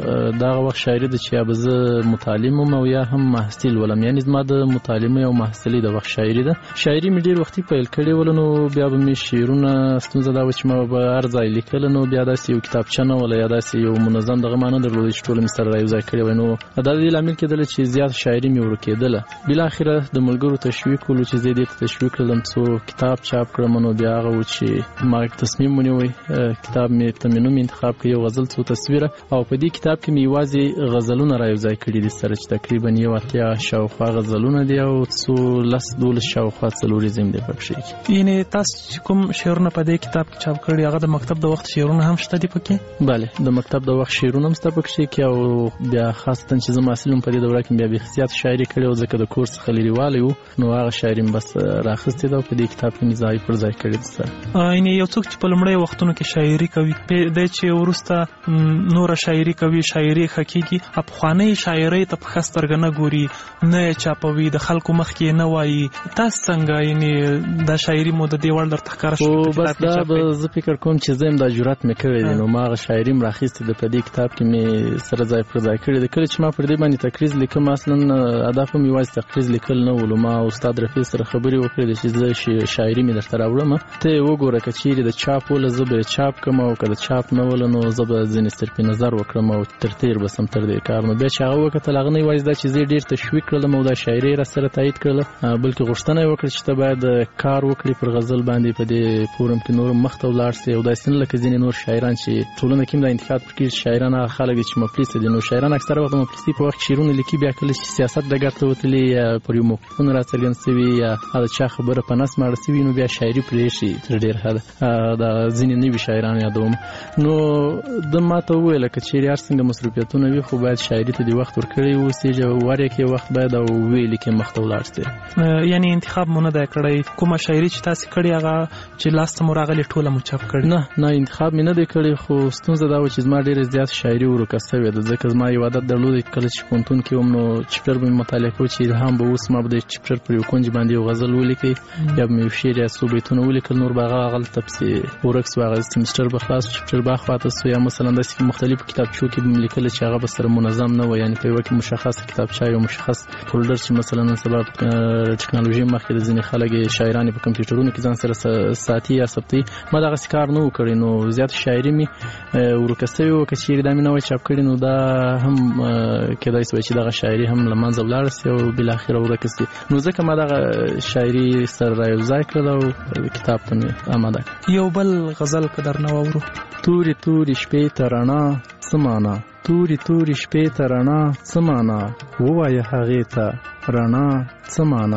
دغه وخت شاعري د چې یا به زه متعلم وم او یا هم محصل ولم یعنې زما د متعلمۍ او محصلۍ د وخت شاعري ده. شاعري مې ډېر وختي پیل کړې وله نو بیا به مې شعرونه ستونزه دا وه چې ما به هر ځای لیکله نو بیا داسې یو کتابچه نه وله یا داسې یو منظم دغه ما نه درلوده چې ټوله مې سره رایوځای کړې وای نو دا د دې لامل کېدله چې زیات شاعري مې ورکېدله. بالاخره د ملګرو تشویق ولو چې زه دې ته تشویق کړم څو کتاب چاپ کړم نو بیا هغه و چې ما تصمیم ونیوی کتاب مې ته مې نوم انتخاب کړ یو غزل څو تصویره او په دې کتاب کې مې یوازې غزلونه رایوځای کړي دي سره چې تقریبا یو اتیا شاوخوا غزلونه دي او څو 10-12 شاوخوا څلوریزم دی پکې. یعنې تاسو کوم شعرونه په دې کتاب کې چاپ کړي هغه د مکتب د وخت شعرونه هم شته دي پکې؟ بله د مکتب د وخت شعرونه هم شته پکې کې او بیا خاصتا چې زه محصل په دې دوره کې بیا زیات شاعري کړې او ځکه د کورس څخه لرې والی و نو هغه شاعري مې بس راخیستې ده او په دې کتاب کې مې ځای پر ځای کړې ده سره. یعنې یو څوک چې په لومړی وختونو کې شاعري کوي دی چې وروسته نوره شاعري کوي شاعري ښه کېږي پخوانۍ شاعرۍ ته په ښه سترګه نه ګوري نه یې چاپوي د خلکو مخکې یې نه وایي تاسو څنګه یعنې دا شاعري مو د دې وړ درته ښکاره شوه؟ بس دا به زه فکر کوم چې زه هم دا جرأت مې کړی دی نو ما هغه شاعري م راخیستې ده په دې کتاب کې مې سره ځای پر ځای کړې ده. کله چې ما پر دې باندې تقریض لیکم اصلا هدف هم یوازې تقریض لیکل نه ولو ما استاد رفیع سره خبرې وکړې چې زه شاعري مې درته راوړم ته یې وګوره که چیرې د چاپ وله زه به یې چاپ کړم او که د چاپ نه وله نو زه به ځینې صرفي نظر وکړم او تر تیر بسم تر دې کار نو بیا چې هغه وکتل هغه نه یوازې دا چې زه ډېر تشویق کړلم او دا شاعري را سره تایید کړله بلکې غوښتنه یې وکړه چې ته باید کار وکړې پر غزل باندې په دې فورم کې نور مخ ته ولاړ سې او داسې نه لکه ځینې نور شاعران چې ټولنه کې هم دا انتقاد پکې شاعران هغه خلک دي چې مفلس دي نو شاعران اکثره وخت مفلسي په وخت شعرونه لیکي بیا کله چې سیاست ډګر ته وتلي یا پر یو موقفونه راڅرګند سوي یا د چا خبره په نس ماړه سوي نو بیا شاعري پرېښي تر ډېر حده دا ځینې نوي شاعران یادوم نو ده ماته وویله که چیرې هر څنګه مصروفیتونه وي خو باید شاعري ته دې وخت ورکړی اوسېږي وارې کې وخت باید او ویې لیکې مخ ته ولاړ سې. یعنې انتخاب مو نه دی کړی کومه شاعري چې تاسې کړې هغه چې لاسته مو راغلې ټوله مو چاپ کړې؟ نه انتخاب مې نه دی کړی خو ستونزه دا وه چې زما ډېره زیات شاعري ورکه سوې ده ځکه زما یو عادت درلودی کله چې پوهنتون کې وم نو چپټر به مې مطالعه کوو چې الهام به اوس ما به د چپټر پر یو کونج باندې یو غزل ولیکئ یا به مې یو شعر یا څو بیتونه ولیکل نور به هغه هغلته پسې ورک سو هغه سیمسټر به خلاص چپټر به خواته سو یا مثلا داسې مختلفو کتابچو کې به مې لیکله چې هغه به سره منظم نه وه یعنې په یوه کې مشخصه کتابچه یو مشخص فولډر چې مثلا نن سبا ټکنالوژي مخکې د ځینې خلک شاعران په کمپیوټرونو کې ځان سره ساتي یا ثبتوي ما دغسې کار نه و کړی نو زیات شاعري مې ورکه سوې وه که چیرې دا مې نه وای چاپ کړې نو دا هم کېدای سوی چې دغه شاعري هم له منځه ولاړه سي او بالاخره ورکه سي نو ځکه ما دغه شاعري سره رایوځای کړله او کتاب ته مې اماده کړه. یو بل غزل که درنه واورو. تورې تورې شپې ته رڼا څه معنا تورې تورې شپې ته رڼا څه معنا ووایه هغې ته رڼا څه معنا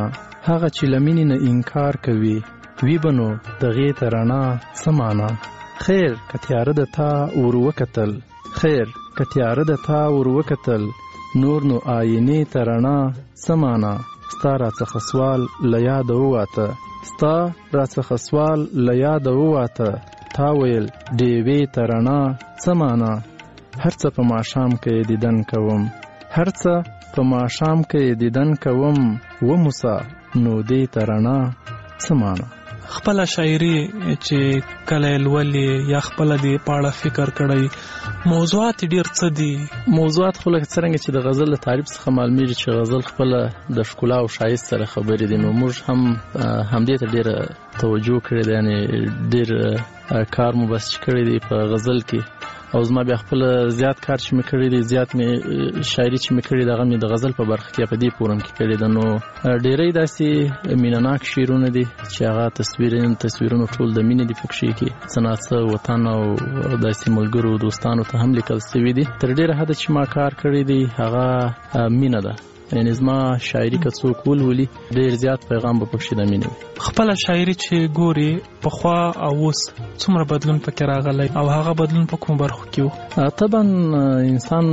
هغه چې لمینې نه انکار کوي وی بنو دغه ترنا سمانا خیر کتیاره د تا ور وکتل خیر کتیاره د تا ور وکتل نور نو آینه ترنا سمانا ستاره څخه سوال لیا د واته ستا را څخه سوال لیا د واته تا ویل دیوی ترنا سمانا هرڅه په ماشام کې دیدن کوم هرڅه په ماشام کې دیدن کوم و موسی نو دې ترنا سمانا. خپل شاعري چې کله لولي یا خپل دی پاړه فکر کړی موضوعات ډیر څه دي؟ موضوعات خو لکه څنګه چې د غزل له تعریف څخه معلومیږي چې غزل خپل د ښکلا او ښایست سره خبرې دي، نو موږ هم همدې ته ډیر توجه کړی دی، یعنی ډیر کار مو بس کړی دی په غزل کې. او زما بیا خپل زیات کار چې مې کړی دی، زیات مې شاعري چې مې کړی دغه مې د غزل په برخه کې په دې فورم کې کړی ده. نو ډېری داسې مینهناک شعرونه دي چې هغه تصویرونه ټول د مینې دي پکښې کې، څه ناڅه وطن او داسې ملګرو دوستانو ته هم لیکل سوي دي. تر ډېره حده چې ما کار کړی دی هغه مینه ده، یعنی زما شاعري که څوک ولولي ډېر زیات پیغام به پکښې د مینې وي. خپل شاعري چې ګوري پخوا او اوس څومره بدلون پکې راغلی او هغه بدلون په کوم برخو کې و؟ طبعا انسان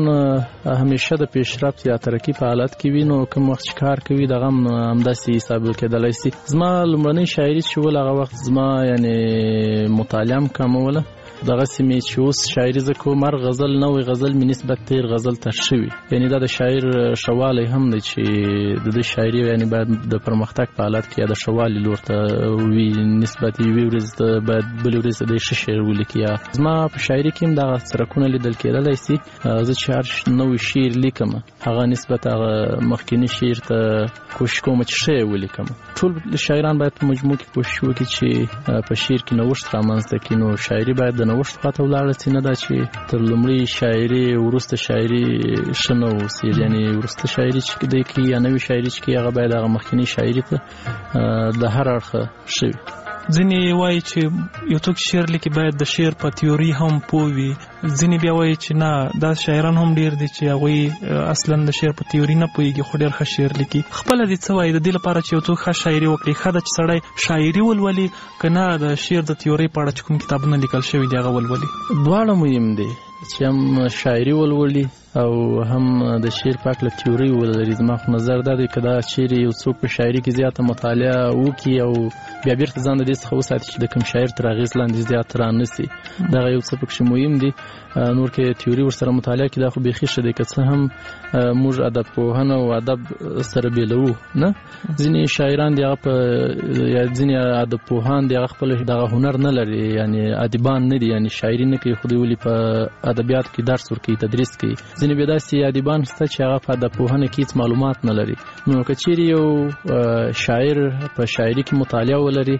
همیشه د پیشرفت یا ترقي په حالت کې وي، نو کوم وخت چې کار کوي دغه هم همداسې حساب کېدلی شي. زما لومړنۍ شاعري چې ول هغه وخت زما یعنی مطالعه هم کموله، دغه سیمې چې اوس شاعري زه کوم هر غزل نوې غزل مې نسبت تیر غزل ته شوي، یعنی دا د شاعر شوالی هم دی چې د دې شاعري یعنی باید د پرمختګ په حالت کې یا د شوالي لور ته وي نسبت یوې ورځې ته باید بلې ورځې ته د ښه شعر ولیکي. یا زما په شاعري کې هم دغه څرکونه لیدل کېدلی شي. زه چې هر نوی شعر لیکم هغه نسبت هغه مخکیني شعر ته کوشش کوم چې ښه یې ولیکم. ټول شاعران باید په مجموع کې کوشش وکړي چې په شعر کې نوښت رامنځته کړي. نو شاعري باید د نوښت خواته ولاړه شي، نه دا چې تر لومړۍ شاعري وروسته شاعري ښه نه اوسي، یعنې وروسته شاعري چې دی کوي یا نوې شاعري چې کوي هغه باید هغه مخکینۍ شاعري ته د هر اړخه ښه وي. ځینې وایي چې یو څوک شعر لیکي باید د شعر په تیوري هم پوه وي، ځینې بیا وایي چې نه دا شاعران هم ډېر دي چې هغوی اصلا د شعر په تیوري نه پوهېږي خو ډېر ښه شعر لیکي. خپله دې څه وایي د دې لپاره چې یو څوک ښه شاعري وکړي ښه ده چې سړی شاعري ولولي که نه د شعر د تیورۍ په اړه چې کوم کتابونه لیکل شوي دي هغه ولولي؟ دواړه مهم دي چې هم شاعري ولولي او هم د شعر په هکله تیوري ولري. زما خو نظر دا دی که دا چیرې یو څوک په شاعري کې زیاته مطالعه وکړي او بیا بیرته ځان د دې څخه وساتي چې د کوم شاعر تر اغېز لاندې زیات رانسي، دغه یو څه پکښې مهم دي. نور کې تیوري ورسره مطالعه کړي دا خو بیخي ښه دی، که څه هم موږ ادب پوهنه او ادب سره بېلوو نه. ځینې شاعران دي هغه په یا ځینې ادب پوهان دي هغه خپل دغه هنر نه لري، یعنی ادیبان نه دي، یعنی شاعري نه کوي خو دوی ولې په ادبیاتو کې درس ورکوي تدریس کوي. ځینې بیا داسې ادیبان شته چې هغه په ادب پوهنه کې هېڅ معلومات نه لري. نو که چیرې یو شاعر په شاعري کې مطالعه ولري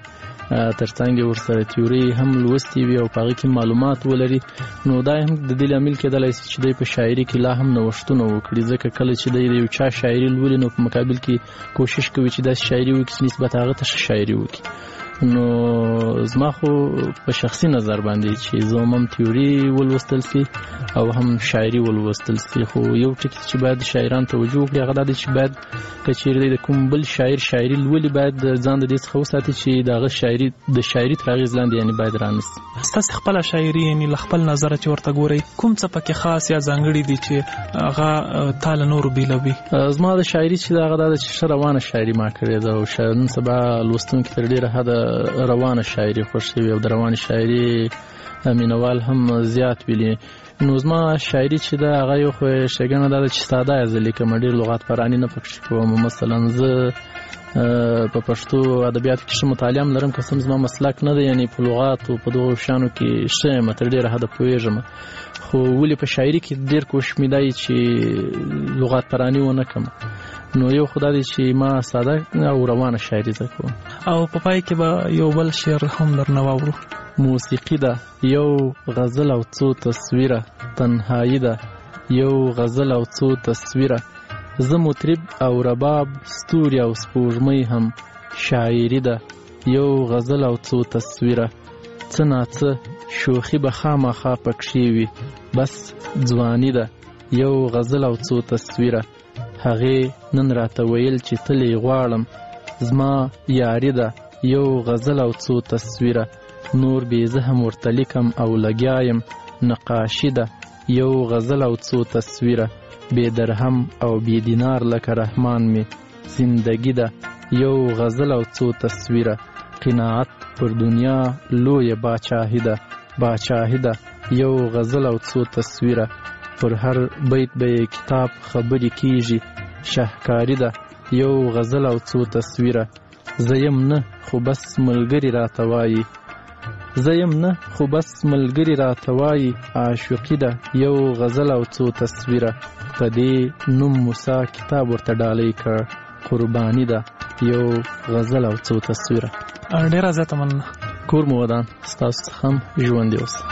ترڅنګ ورسره تیوري هم لوستي وي او په هغه کې معلومات ولري، نو دا هم د دې لامل کېدلی شي چې دی په شاعري کې لا هم نوښتونه وکړي. ځکه کله چې دی د یو چا شاعري لولي نو په مقابل کې کوشش کوي چې داسې شاعري وکړي چې نسبت هغه ته ښه شاعري وکړي. نو زما خو په شخصي نظر باندې چې زه هم تیوري ولوستل سي او هم شاعري ولوستل سي، خو یو ټکي چې باید شاعران توجه وکړي هغه دا دی چې باید که چیرې د کوم بل شاعر شاعري لولي باید ځان د دې څخه وساتي چې د هغه شاعري د شاعري تر اغېز لاندې یعنې باید رانسي. ستاسې خپله شاعري یعنې له خپل نظره چې ورته ګورئ کوم څه پکې خاص یا ځانګړي دي چې هغه تا له نورو بېلوي؟ زما د شاعري چې هغه دا ده چې ښه روانه شاعري ما کړې ده او نن سبا لوستونکي تر ډېره حده روانه شاعري خوښوي او د روانې شاعري مینوال هم زیات ویلي. نو زما شاعري چې ده هغه یو خو ښېګڼه دا ده چې ساده یې زه لیکم، ډېر لغات پراني نه پکښې کوم. مثلا زه په پښتو ادبیاتو کې ښه مطالعه هم لرم، که څه هم زما مسلک نه دی، یعنې په لغاتو په دغو شیانو کې ښه یم، تر ډېره حده پوهېږم، خو ولې په شاعري کې ډېر کوشش مې دی چې لغات پراني ونه کړم. نو یو خدا دی چې ما ساده او روانه شاعري زده کوم. او په پای کې به یو بل شعر هم درنه واورو. موسیقي ده یو غزل او څو تصویره، تنهایی ده یو غزل او څو تصویره، زه مطرب او رباب ستوري او سپوږمۍ هم، شاعري ده یو غزل او څو تصویره، څه ناڅه شوخي به خامخا پکښې وي، بس ځواني ده یو غزل او څو تصویره، هغې نن راته ویل چې تل یې غواړم، زما یاری ده یو غزل او څو تصویره نور بې زهم ورته لیکم او لګیایم نقاشي ده یو غزل او څو تصویره بې درهم او بې دینار لکه رحمان می زندگی ده یو غزل او څو تصویره قناعت پر دنیا لوی باچاهی ده یو غزل او څو تصویره پر هر بیت به کتاب خبرې کیږي شهکاری ده یو غزل او څو تصویره زیم نه خو بس ملګری راته وایي عاشقی ده یو غزل او څو تصویره په دې نوم موسی کتاب ورته ډالۍ کړ قربانی ده یو غزل او څو تصویره. ډیره زیاته مننه. کور مو ودان، ستاسو څخه هم ژوندي اوسئ.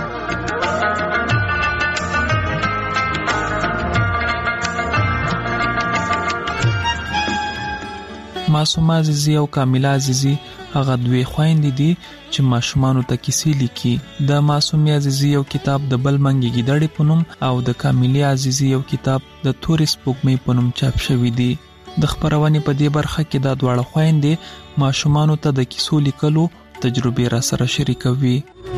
معصومه عزیزی او کامله عزیزی هغه دوی خويندې دي چې ماشومانو ته کیسې لیکي. د معصومه عزیزی یو کتاب د بل منګي ګډړې په نوم او د کامله عزیزی یو کتاب د تورې سپوږمۍ په نوم چاپ شوی دی. د خبرونې په دې برخه کې دا دواړه خويندې ماشومانو ته د کیسو لیکلو تجربه را سره شریکوي.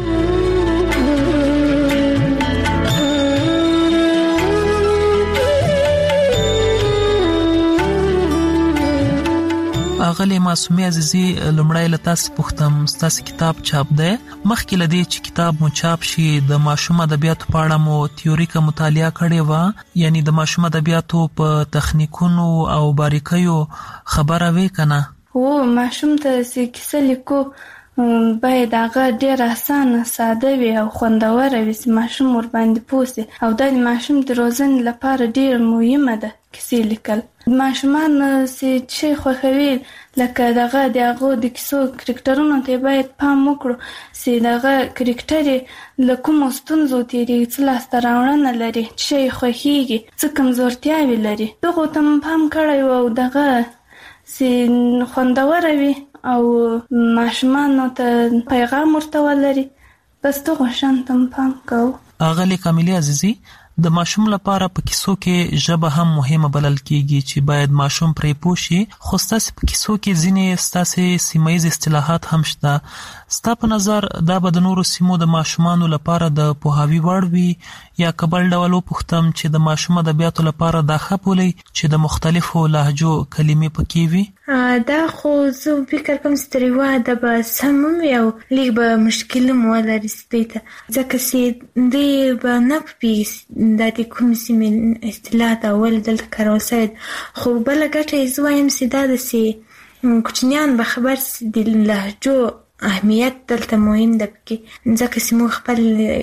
اغلی معصومه عزیزی لمړی له تاسو پوښتم ستاسو کتاب چاپ دی. مخکې لدی چې کتاب مو چاپ شي د ماشوم ادبیاتو په اړه مو تیوریکه مطالعه کړې و، یعنی د ماشوم ادبیاتو په تخنیکونو او باریکیو خبره وې کنه؟ ماشوم ته کیسه لیکو باید هغه ډیر اسانه ساده وي او خوندور وي چې ماشوم ور باندې پوسي او د ماشوم د روزنې لپاره ډیر مهمه ده کیسې لیکل. ماشومان چې خوښوي لکه دغه د کیسو کرکټرونو ته باید پام وکړو چې دغه کرکټر له کومو ستونزو تیریږي، څه لاسته راوړنه لري، چې خوښیږي، څه کمزورتیاوې لري، دغو ته پام کړی و او دغه چې خوندور وي او ماشومانو ته پیغام ورته ولري. بس دغه شان ته پام کوو. اغلی کامله عزیزی د ماشوم لپاره په کیسو کې ژبه هم مهمه بلل کیږي چې باید ماشوم پرې پوه شي. خو ستاسو په کیسو کې ځینې ستاسو سیمایي اصطلاحات هم شته. ستاسو په نظر دا به د نورو سیمو د ماشومانو لپاره د پوهاوی وړ وي یا کبل ډول پوښتم چې د ماشوم ادبیاتو لپاره دا خپولي چې د مختلفو لهجو کلمې پکې وي؟ دا خو زه فکر کوم چې تریوا د به سمم یو لیک به مشکل مو لري ستې ځکه چې دی به نه پیس د دې کوم سیمې اصطلاحات اول دلته کارول شوی. خو بل ګټه یې زوایم چې دا د سي کوچنیان به خبر د لهجو اهمیت دلته مهم ده کې ځکه چې مو خپل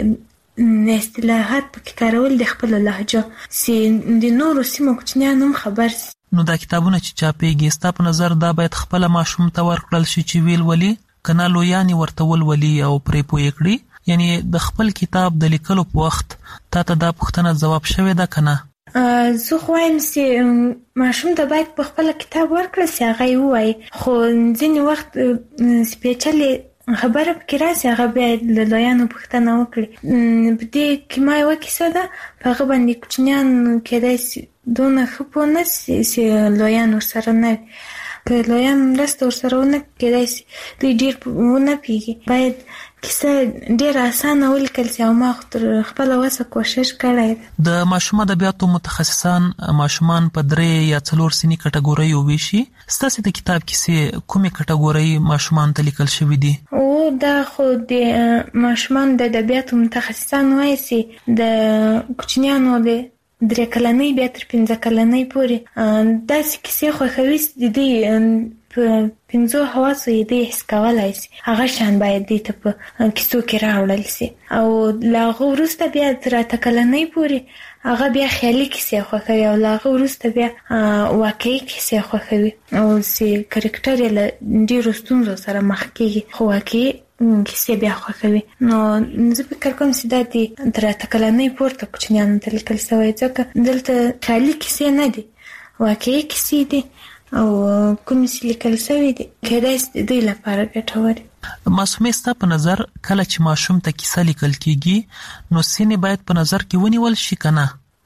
اصطلاحات پکې کارول د خپل لهجه سي د نورو سیمو کوچنیان هم خبر سي. نو دا کتابونه چې چاپېږي ستاسو په نظر دا باید خپل ماشوم ته ورکړل شي چې ویل ولي کنه لویانی ورته ولي او پرې پوي کړی؟ یعنی د خپل کتاب د لیکلو په وخت تا ته دا پوښتنه جواب شوه ده کنه؟ زه خو وایم چې ماشوم ته باید په خپل کتاب ورکړل شي هغه وایي. خو ځینې وخت سپیشلی خبره پکې راشي هغه باید له لویانو پوښتنه وکړي. په دې کې ما یوه کیسه ده په هغه باندې کوچنیان کېدای شي دونه ښه پوه نه شي چې لویان ورسره نه وي. که لویان مرسته ورسره ونه کېدای شي دوی ډېر ونه پوهېږي. باید کیسه ډېره اسانه ولیکل شي او ما تر خپله وسه کوشش کړی ده. د ماشوم ادبیاتو متخصصان ماشومان په 3 یا 4 سني کټګوریو ویشي. ستاسو د کتاب کیسې کومې کټګورۍ ماشومان ته لیکل شوي دي؟ دا خو د ماشومان د ادبیاتو متخصصان وایي چې د کوچنیانو د 3 کلنۍ بیا تر 5 کلنۍ پورې داسې کیسې خوښوي چې د دې په 5 حواسو یې د حس کولای شي هغه شان باید دې ته په کیسو کې راوړل شي. او له هغه وروسته بیا تر 8 کلنۍ پورې هغه بیا خیالي کیسې خوښوي او له هغه وروسته بیا واقعي کیسې خوښوي او چې کرکټر یې له ډېرو ستونزو سره مخ کېږي خو واقعي کیسې بیا خوښوي. نو زه فکر کوم چې دا د تر 8 کلنۍ پورته کوچنیانو ته لیکل شوی ځکه دلته خیالي کیسې نه دي، واقعي کیسې دي او کوم چې لیکل شوی دي کېدای شي د دوی لپاره ګټور. معصومه ستا په نظر کله چې ماشوم ته کیسه لیکل کیږي نو سینې باید په نظر کې ونیول شي کنه؟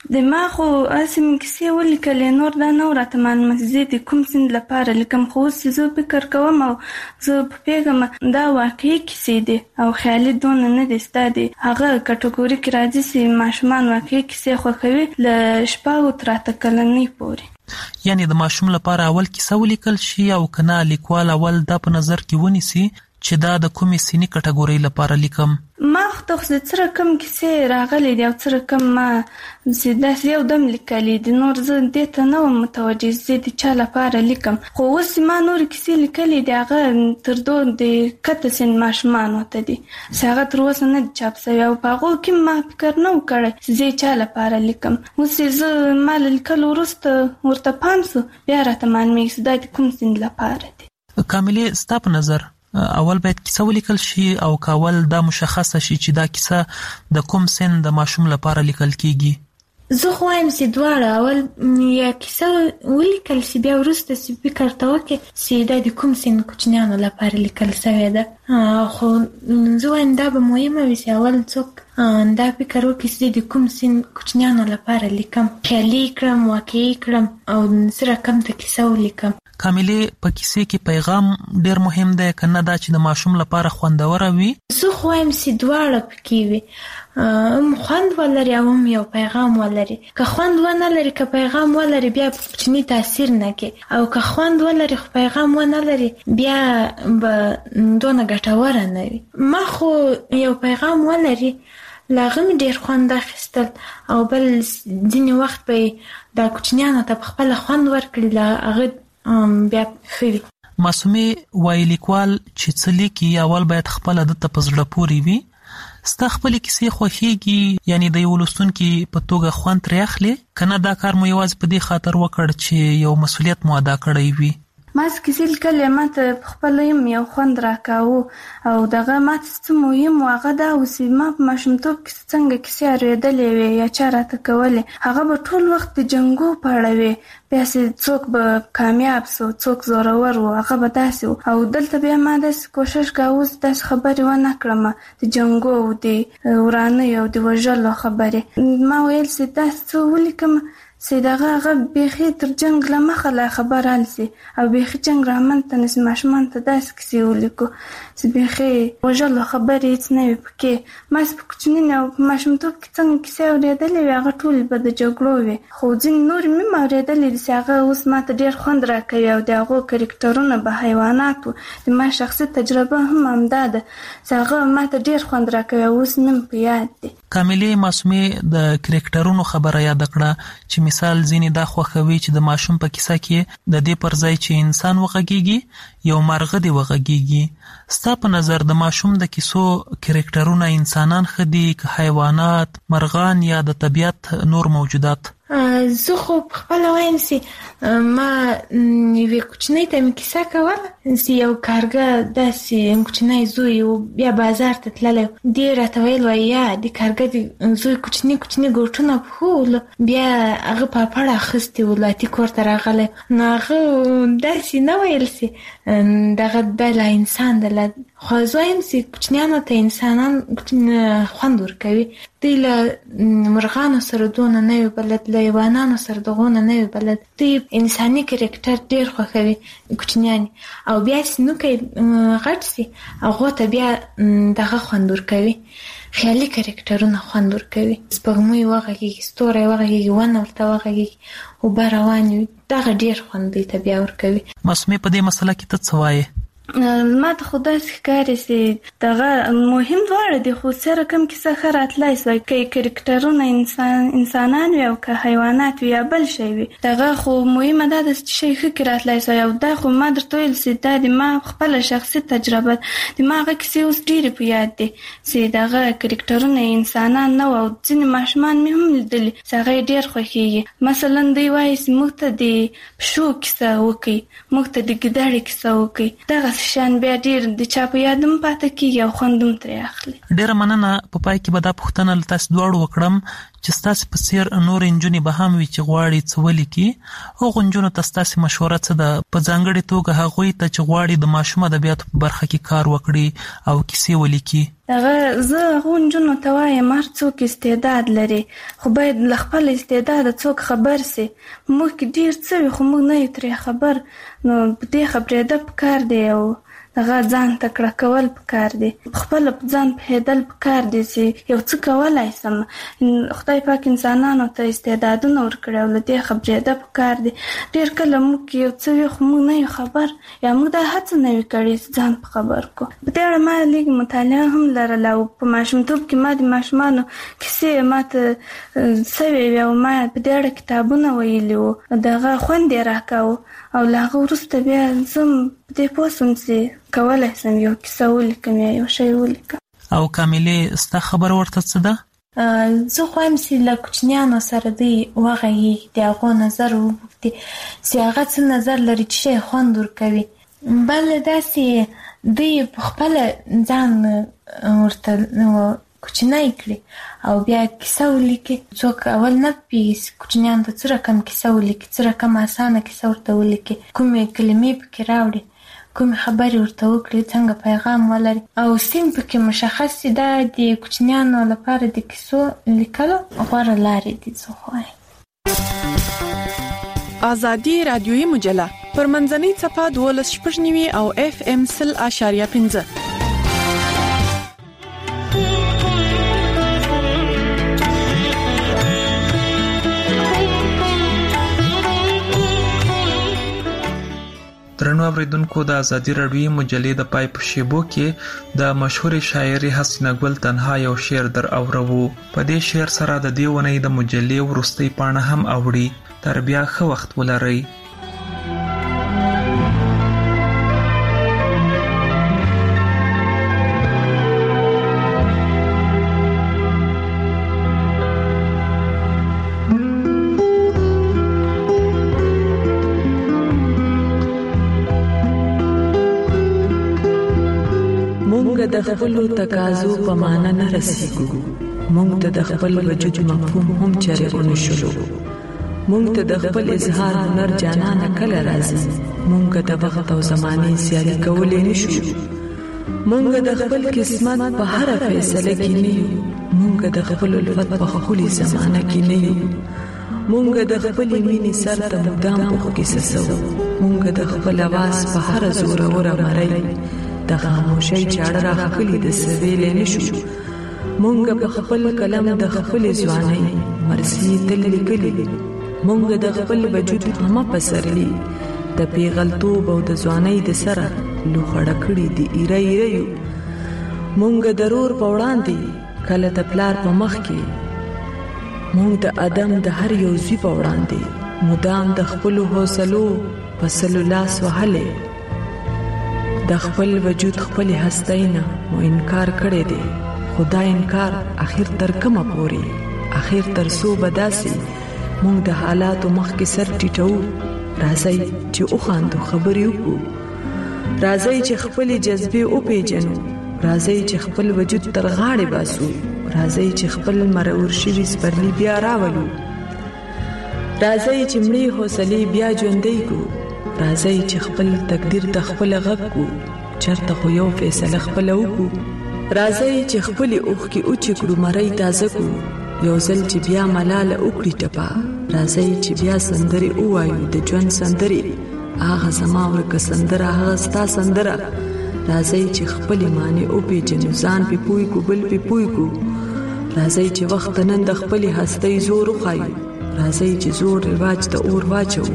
د ما خو اسیم کیسې ولیکلې نور دا نو راته معلومه زه د کوم سند لپاره لیکم خو زه فکر کوم او زه پیغام دا واقعي کیسې دي او خیالي دون نه دي ستادي هغه کټګوري کې راځي چې ماشومان واقعي کیسې خوښوي ل شپږ تر اته کلنۍ پورې یعنی د ماشوم لپاره اول کیسه ولیکل شي او کنا لیکوال اول دا په نظر کې ونیسي چې دا د کومې سینې کټګوري لپاره لیکم ما خو د څه کم کیسې راغلي دی او څه کم ما زیاده یو دم لیکلي دي نور زه دې ته نه متوجه زه د چا لپاره لیکم خو اوس ما نور کیسې لیکلي دي هغه تر دوه د کته سن ماشومان وته دي هغه تر اوسه نه چاپ شوی او په هغه کې ما فکر نه وکړی زه چا لپاره لیکم اوس زه مال لیکل ورسته ورته پام سو بیا راته معلومه دا د کوم سن لپاره دي کاملې ستا په نظر اول باید کیسه ولیکل شي او کاول دا مشخصه شي چې دا کیسه د کوم سن د ماشوم لپاره لیکل کیږي زه خو وایم چې دواړه اول یا کیسه ولیکل شي بیا وروسته چې فکر ته وکړي چې دا د کوم سن کوچنیانو لپاره لیکل شوی ده خو زه وایم دا به مهمه وي چې اول څوک دا فکر وکړي چې د کوم سن کوچنیانو لپاره لیکم خیالي کړم واقعي کړم او سره کم ته کیسه ولیکم کاملې په کیسې کې پیغام ډېر مهم دی کنه دا چې د ماشوم لپاره خوندور وي زه خو وایم چې دواړه پکې وي خوند ولري او یو پیغام ولري که خوند ونه لري که پیغام ولري بیا کوچنی تاثیر نه کوي او که خوند ولري خو پیغام ونه لري بیا به دونه ګټوره نه وي ما خو یو پیغام ولري لاغم ډیر خوند اخیستل او بل ځینې وخت به دا کوچنیانو ته خپل خوند ورکړي لا هغه بیا خوري معصومه وای لیکوال چې څه لیکي اول باید خپل د تپزړه پوری وي ستا خپل کیسې خوښیږي یعنی د یو لوستونکي په توګه خوند ترې اخلي کنه دا کار مو یوازې په دې خاطر وکړ چې یو مسولیت مو ادا کړی وي ما کیسې کلمات خپل یو خوند راکاو او دغه مات څه مهم واغه دا اوسې ما په ماشومتوب کې څنګه کیسې اورېدلې وي یا چا راته کولې هغه به ټول وخت د جنگو په اړه وي بیا چې څوک به کامیاب سو څوک زورور و هغه به داسې او دلته بیا ما داسې کوشش کوم داسې خبرې ونه کړم د جنگو او د ورانیو او د وژلو خبرې ما ویل چې داسې څه ولیکم چې دغه بیخي تر جنگ له مخه لا خبر السي او بیخي جنگ رامنته نس ماشومان ته داسې کیسې ولیکو چې بیخي وژلو خبرې هیڅ نه وي پکې ما په کوچني او په ماشومتوب کې څنګه کیسې اورېدلې وي هغه ټولې به د جګړو وي خو ځینې نور مې هم اورېدلې دي چې هغه اوس ماته ډېر خوند راکوي او د هغو کرکټرونه به حیوانات وو د ما شخصي تجربه هم همدا ده چې هغه ماته ډېر خوند راکوي او اوس مې په یاد دي کاملې معصومې د کرکټرونو خبره یاد کړه چې مثال ځینې دا خوښوي چې د ماشوم په کیسه کې د دې پر ځای چې انسان وغږیږي یو مرغه دی وغږیږي ستا په نظر د ماشوم د کیسو کرکټرونه انسانان خدي که حیوانات مرغان یا د طبیعت نور موجودات زه خو خپل وایم چې ما یو کوچنی ته مې کیسه کوله چې یو کارګه داسې کوچنی زوی او بیا بازار ته تللی دی راته ویل وایي یا د کارګه د زوی کوچني کوچني ګوټونه پښو بیا هغه پاپړ اخیستی و لاتي کور ته راغلی نو هغه داسې نه ویل چې دغه د لا انسان د خو زه وایم چې کوچنیانو ته انسانان خوند ورکوي دوی له مرغانو سره دونه نه وي بلد له حیوانانو سره دغونه نه وي بلد دوی انساني کرکټر ډېر خوښوي کوچنیان او بیا چې نوکی غټ سي هغو ته بیا دغه خوند ورکوي خیالي کرکټرونه خوند ورکوي سپوږمۍ وغږیږي ستوری وغږیږي ونه ورته وغږیږي اوبه روانې وي دغه ډېر خوند دوی ته بیا ورکوي معصومې په دې مسله کې ته څه وایې ما ته خو داسې ښکاري چې دغه مهم دواړه دي خو سره کم کیسه ښه راتلی سوی که کرکټرونه انسانان وي او که حیوانات وي یا بل شی وي دغه خو مهمه دا ده چې شی ښه کې راتلی سوی او دا خو ما درته ویل چې دا د ما خپله شخصي تجربه د ما هغه کیسې اوس ډېرې په یاد دي چې دغه کرکټرونه انسانان نه وو او ځینې ماشومان مې هم لیدلي چې هغه یې ډېر خوښېږي مثلا دوی وایي چې موږ ته د پشو کیسه وکړي موږ ته د ګیدړې کیسه وکړي دغه شان بیا ډیر د چا په یادم پاتې کیږي او خوندم ترې اخلي ډیره مننه په پای کې به دا پوښتنه له تاسو دواړو وکړم چې ستاسو په څیر نور انجونې به هم وي چې غواړي څه ولیکي او غونجونو ته ستاسو مشوره څه ده په ځانګړي توګه هغوی ته چې غواړي د ماشوم ادبیاتو په برخه کې کار وکړي او کیسې ولیکي؟ زه غونجونو ته وایم هر څوک استعداد لري خو باید له خپل استعداد څوک خبر سي. موږ ډیر څه وي خو موږ نه یو ترې خبر، نو دې خبرېده پکار دی او دغه ځان تکړه کول پکار دي، خپل ځان پوهېدل پکار دي چې یو څه کولای سم. خدای پاک انسانانو ته استعدادونه ورکړي او له دې خبرېده پکار دي. ډېر کله موږ یو څه وي خو موږ نه یو خبر، یا موږ دا هڅه نه وي کړې چې ځان په خبر کړو. په دې اړه ما لږ مطالعه هم لرله او په ماشومتوب کې ما د ماشومانو کیسې ماته سوې وې او ما په دې اړه کتابونه ویلي وو، دغه خوند یې راکاوه او له هغه وروسته بیا زه په دې پوه سوم چې کولای سم یو کیسه ولیکم یا یو شی ولیکم. او کاملې ستا خبر ورته څه ده؟ زه خوایم چې له کوچنیانو سره دوی وغږیږي، د هغو نظر وپوښتي چې هغه څه نظر لري چې شی خوند ورکوي. بل داسې دوی په خپله ځان ورته کوچنی کړي او بیا کیسه ولیکي. څوک اول نه پوهېږي کوچنیانو ته څه رقم کیسه ولیکي، څه رقم اسانه کیسه ورته ولیکي، کومې کلمې پکې راوړي، کومې خبرې ورته وکړي، څنګه پیغام ولري او سیم پکې مشخص سي. دا د کوچنیانو لپاره د کیسو لیکلو غوره لارې دي. زه خوایم ازادي رادیویي مجله پر منځنۍ څپه 12.9 او FM 100.5. درنو اوریدونکو، د ازادي رادیویي مجلې د پای په شیبو کې د مشهور شاعر حسینه ګل تنها یو شعر در اورو. په دې شعر سره د دې ونې د مجلې وروستۍ پاڼه هم اوړي. تر بیا ښه وخت ولرئ. د خپل تقاضو په معنا نه رسیږو، مونږ ته د خپل وجود مفهوم هم چرې ونشلو. مونږ ته د خپل اظهار هنر جانانه کله راځي، مونږ د وخت او زمانه سیالي کولای نشو. مونږ د خپل قسمت په هر فیصله کې نه یو، مونږ د خپل الفت په خولي زمانه کې نه یو. مونږ د خپل مینې سر ته مدام په کې سسو، مونږ د خپل आवाज په هر زور اور مړی د خاموشۍ چاړه راخلي د سویلې نشو. مونږ په خپل کلم د خپل ځواني مرسي تل لیکلي، مونږ د خپل وجود هم پسرلی د پیغلتوب او د ځواني د سره لوخړه کړې دی ایرایو. مونږ ضرور په وړاندې کله د پلار په مخ کې، مونږ د ادم د هر یو زی په وړاندې مدام د خپل حوصلو پسلو لاس وهله. د خپل وجود خپل هستینا مو انکار کړی دی، خدای انکار اخر تر کومه پوري، اخر تر سو بداسي مونږ د حالاتو مخ کې سر ټیټو. راځي چې او خاندو خبرې وکړو، راځي چې خپل جذبه او پیجنو، راځي چې خپل وجود تر غاړې باسو، راځي چې خپل مرور شوي سپرلی بیا راولو، راځي چې مړی حوصله بیا ژوندۍ کو، راځي چې خپل تقدیر ته خپل غږ کو، چرته خو یو فیصله خپل وکړو، راځي چې خپل اوخ کې اوچ کړو مړی تازه کو، یو ځل چې بیا ملاله وکړي ټپا، راځي چې بیا سندري اوایو د ژوند سندري، هغه زما ورکه سندره هغه ستا سندره، راځي چې خپل معنی او پیجن ځان په پوي کو بل په پوي کو، راځي چې وخت نن د خپل هستۍ زور خایو، راځي چې زور رواج ته اور واچو،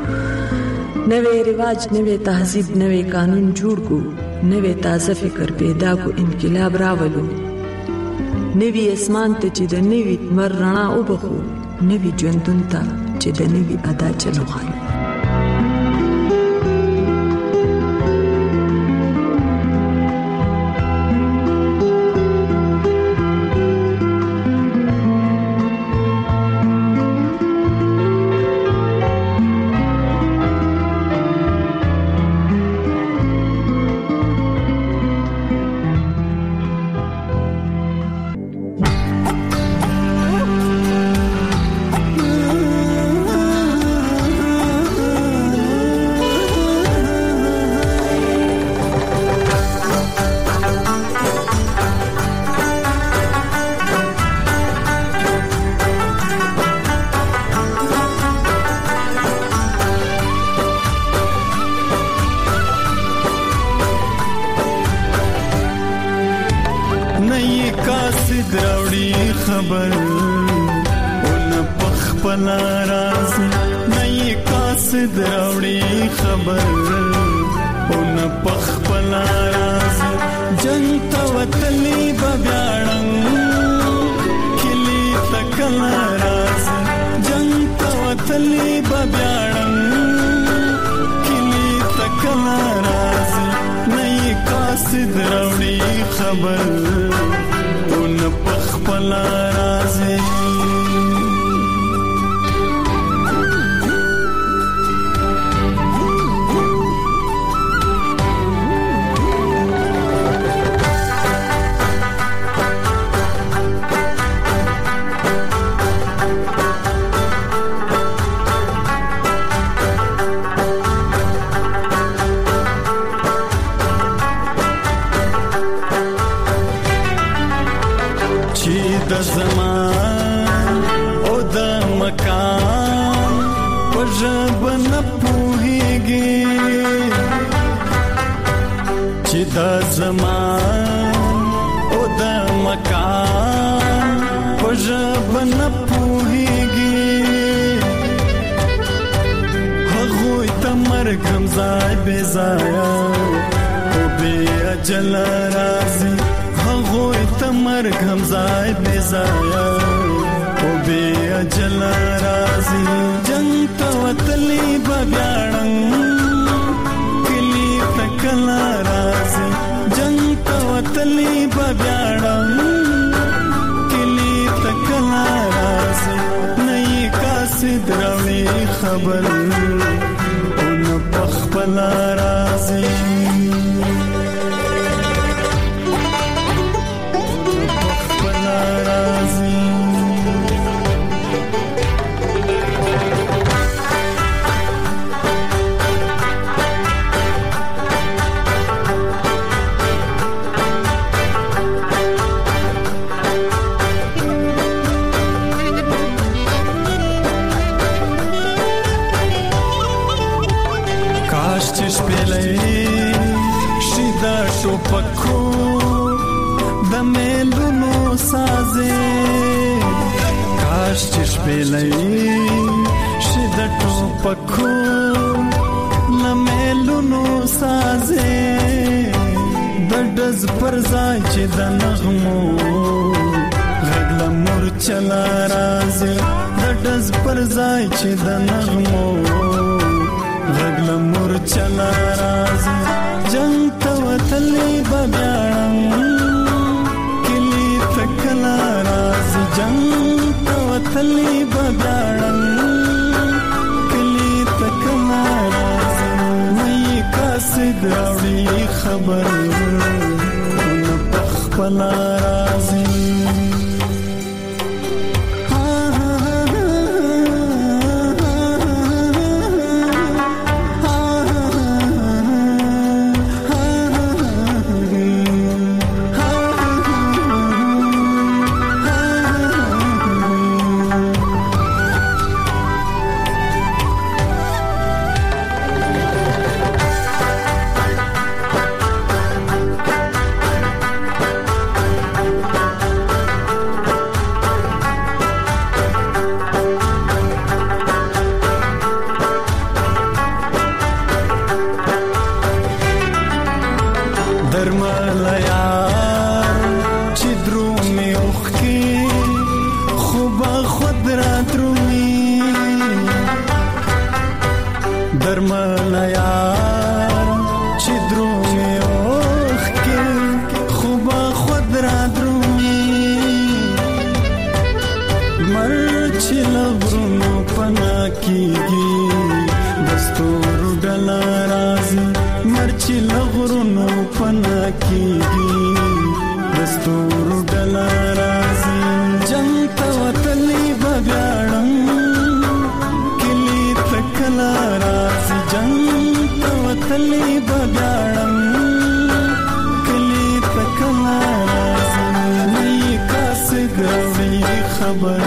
نوې رواج نوې تهذیب نوې قانون جوړ کو، نوې تازه فکر پیدا کو، انقلاب راولو، نوې اسمان ته چې د نوې مر رڼا وبخو، نوې ژوندون ته چې د نوې ادا چلو خایو. خبر اون پخپل راز نه قاصد راوړي خبر اون پخپل راز جنت وتلی ببیاړم کلی تکل راز جنت وتلی ببیاړم کلی تکل راز نه قاصد راوړي خبر اون پخپل راز زمان او د مکان پژب نه پوهیږي چې د زمان او د مکان پژب نه پوهیږي هغه ته مرګ هم ځای بے ضایع او بے اجل راځي هغه ته مرګ هم ځای بے ضایع او بے اجل راځي جنگ ته وتلی ببیاړم کلی تکل راځي جنگ ته وتلی ببیاړم کلی تکل راځي نه قاصد راوړي خبر اون پخپل راځي پکو د میلونو سازه کاش چې شپلې شد ټوپکو د میلونو سازه د دز پر ځای چې د نغمو غږ مور چلا راځي د دز پر ځای چې د نغمو غږ مور چلا راځي جنگ ته وتلی ببیاړم کلی تکل راځي جنگ ته وتلی ببیاړم کلی تکل راځي نه قاصد راوړي خبر اون پخپل راځي خبر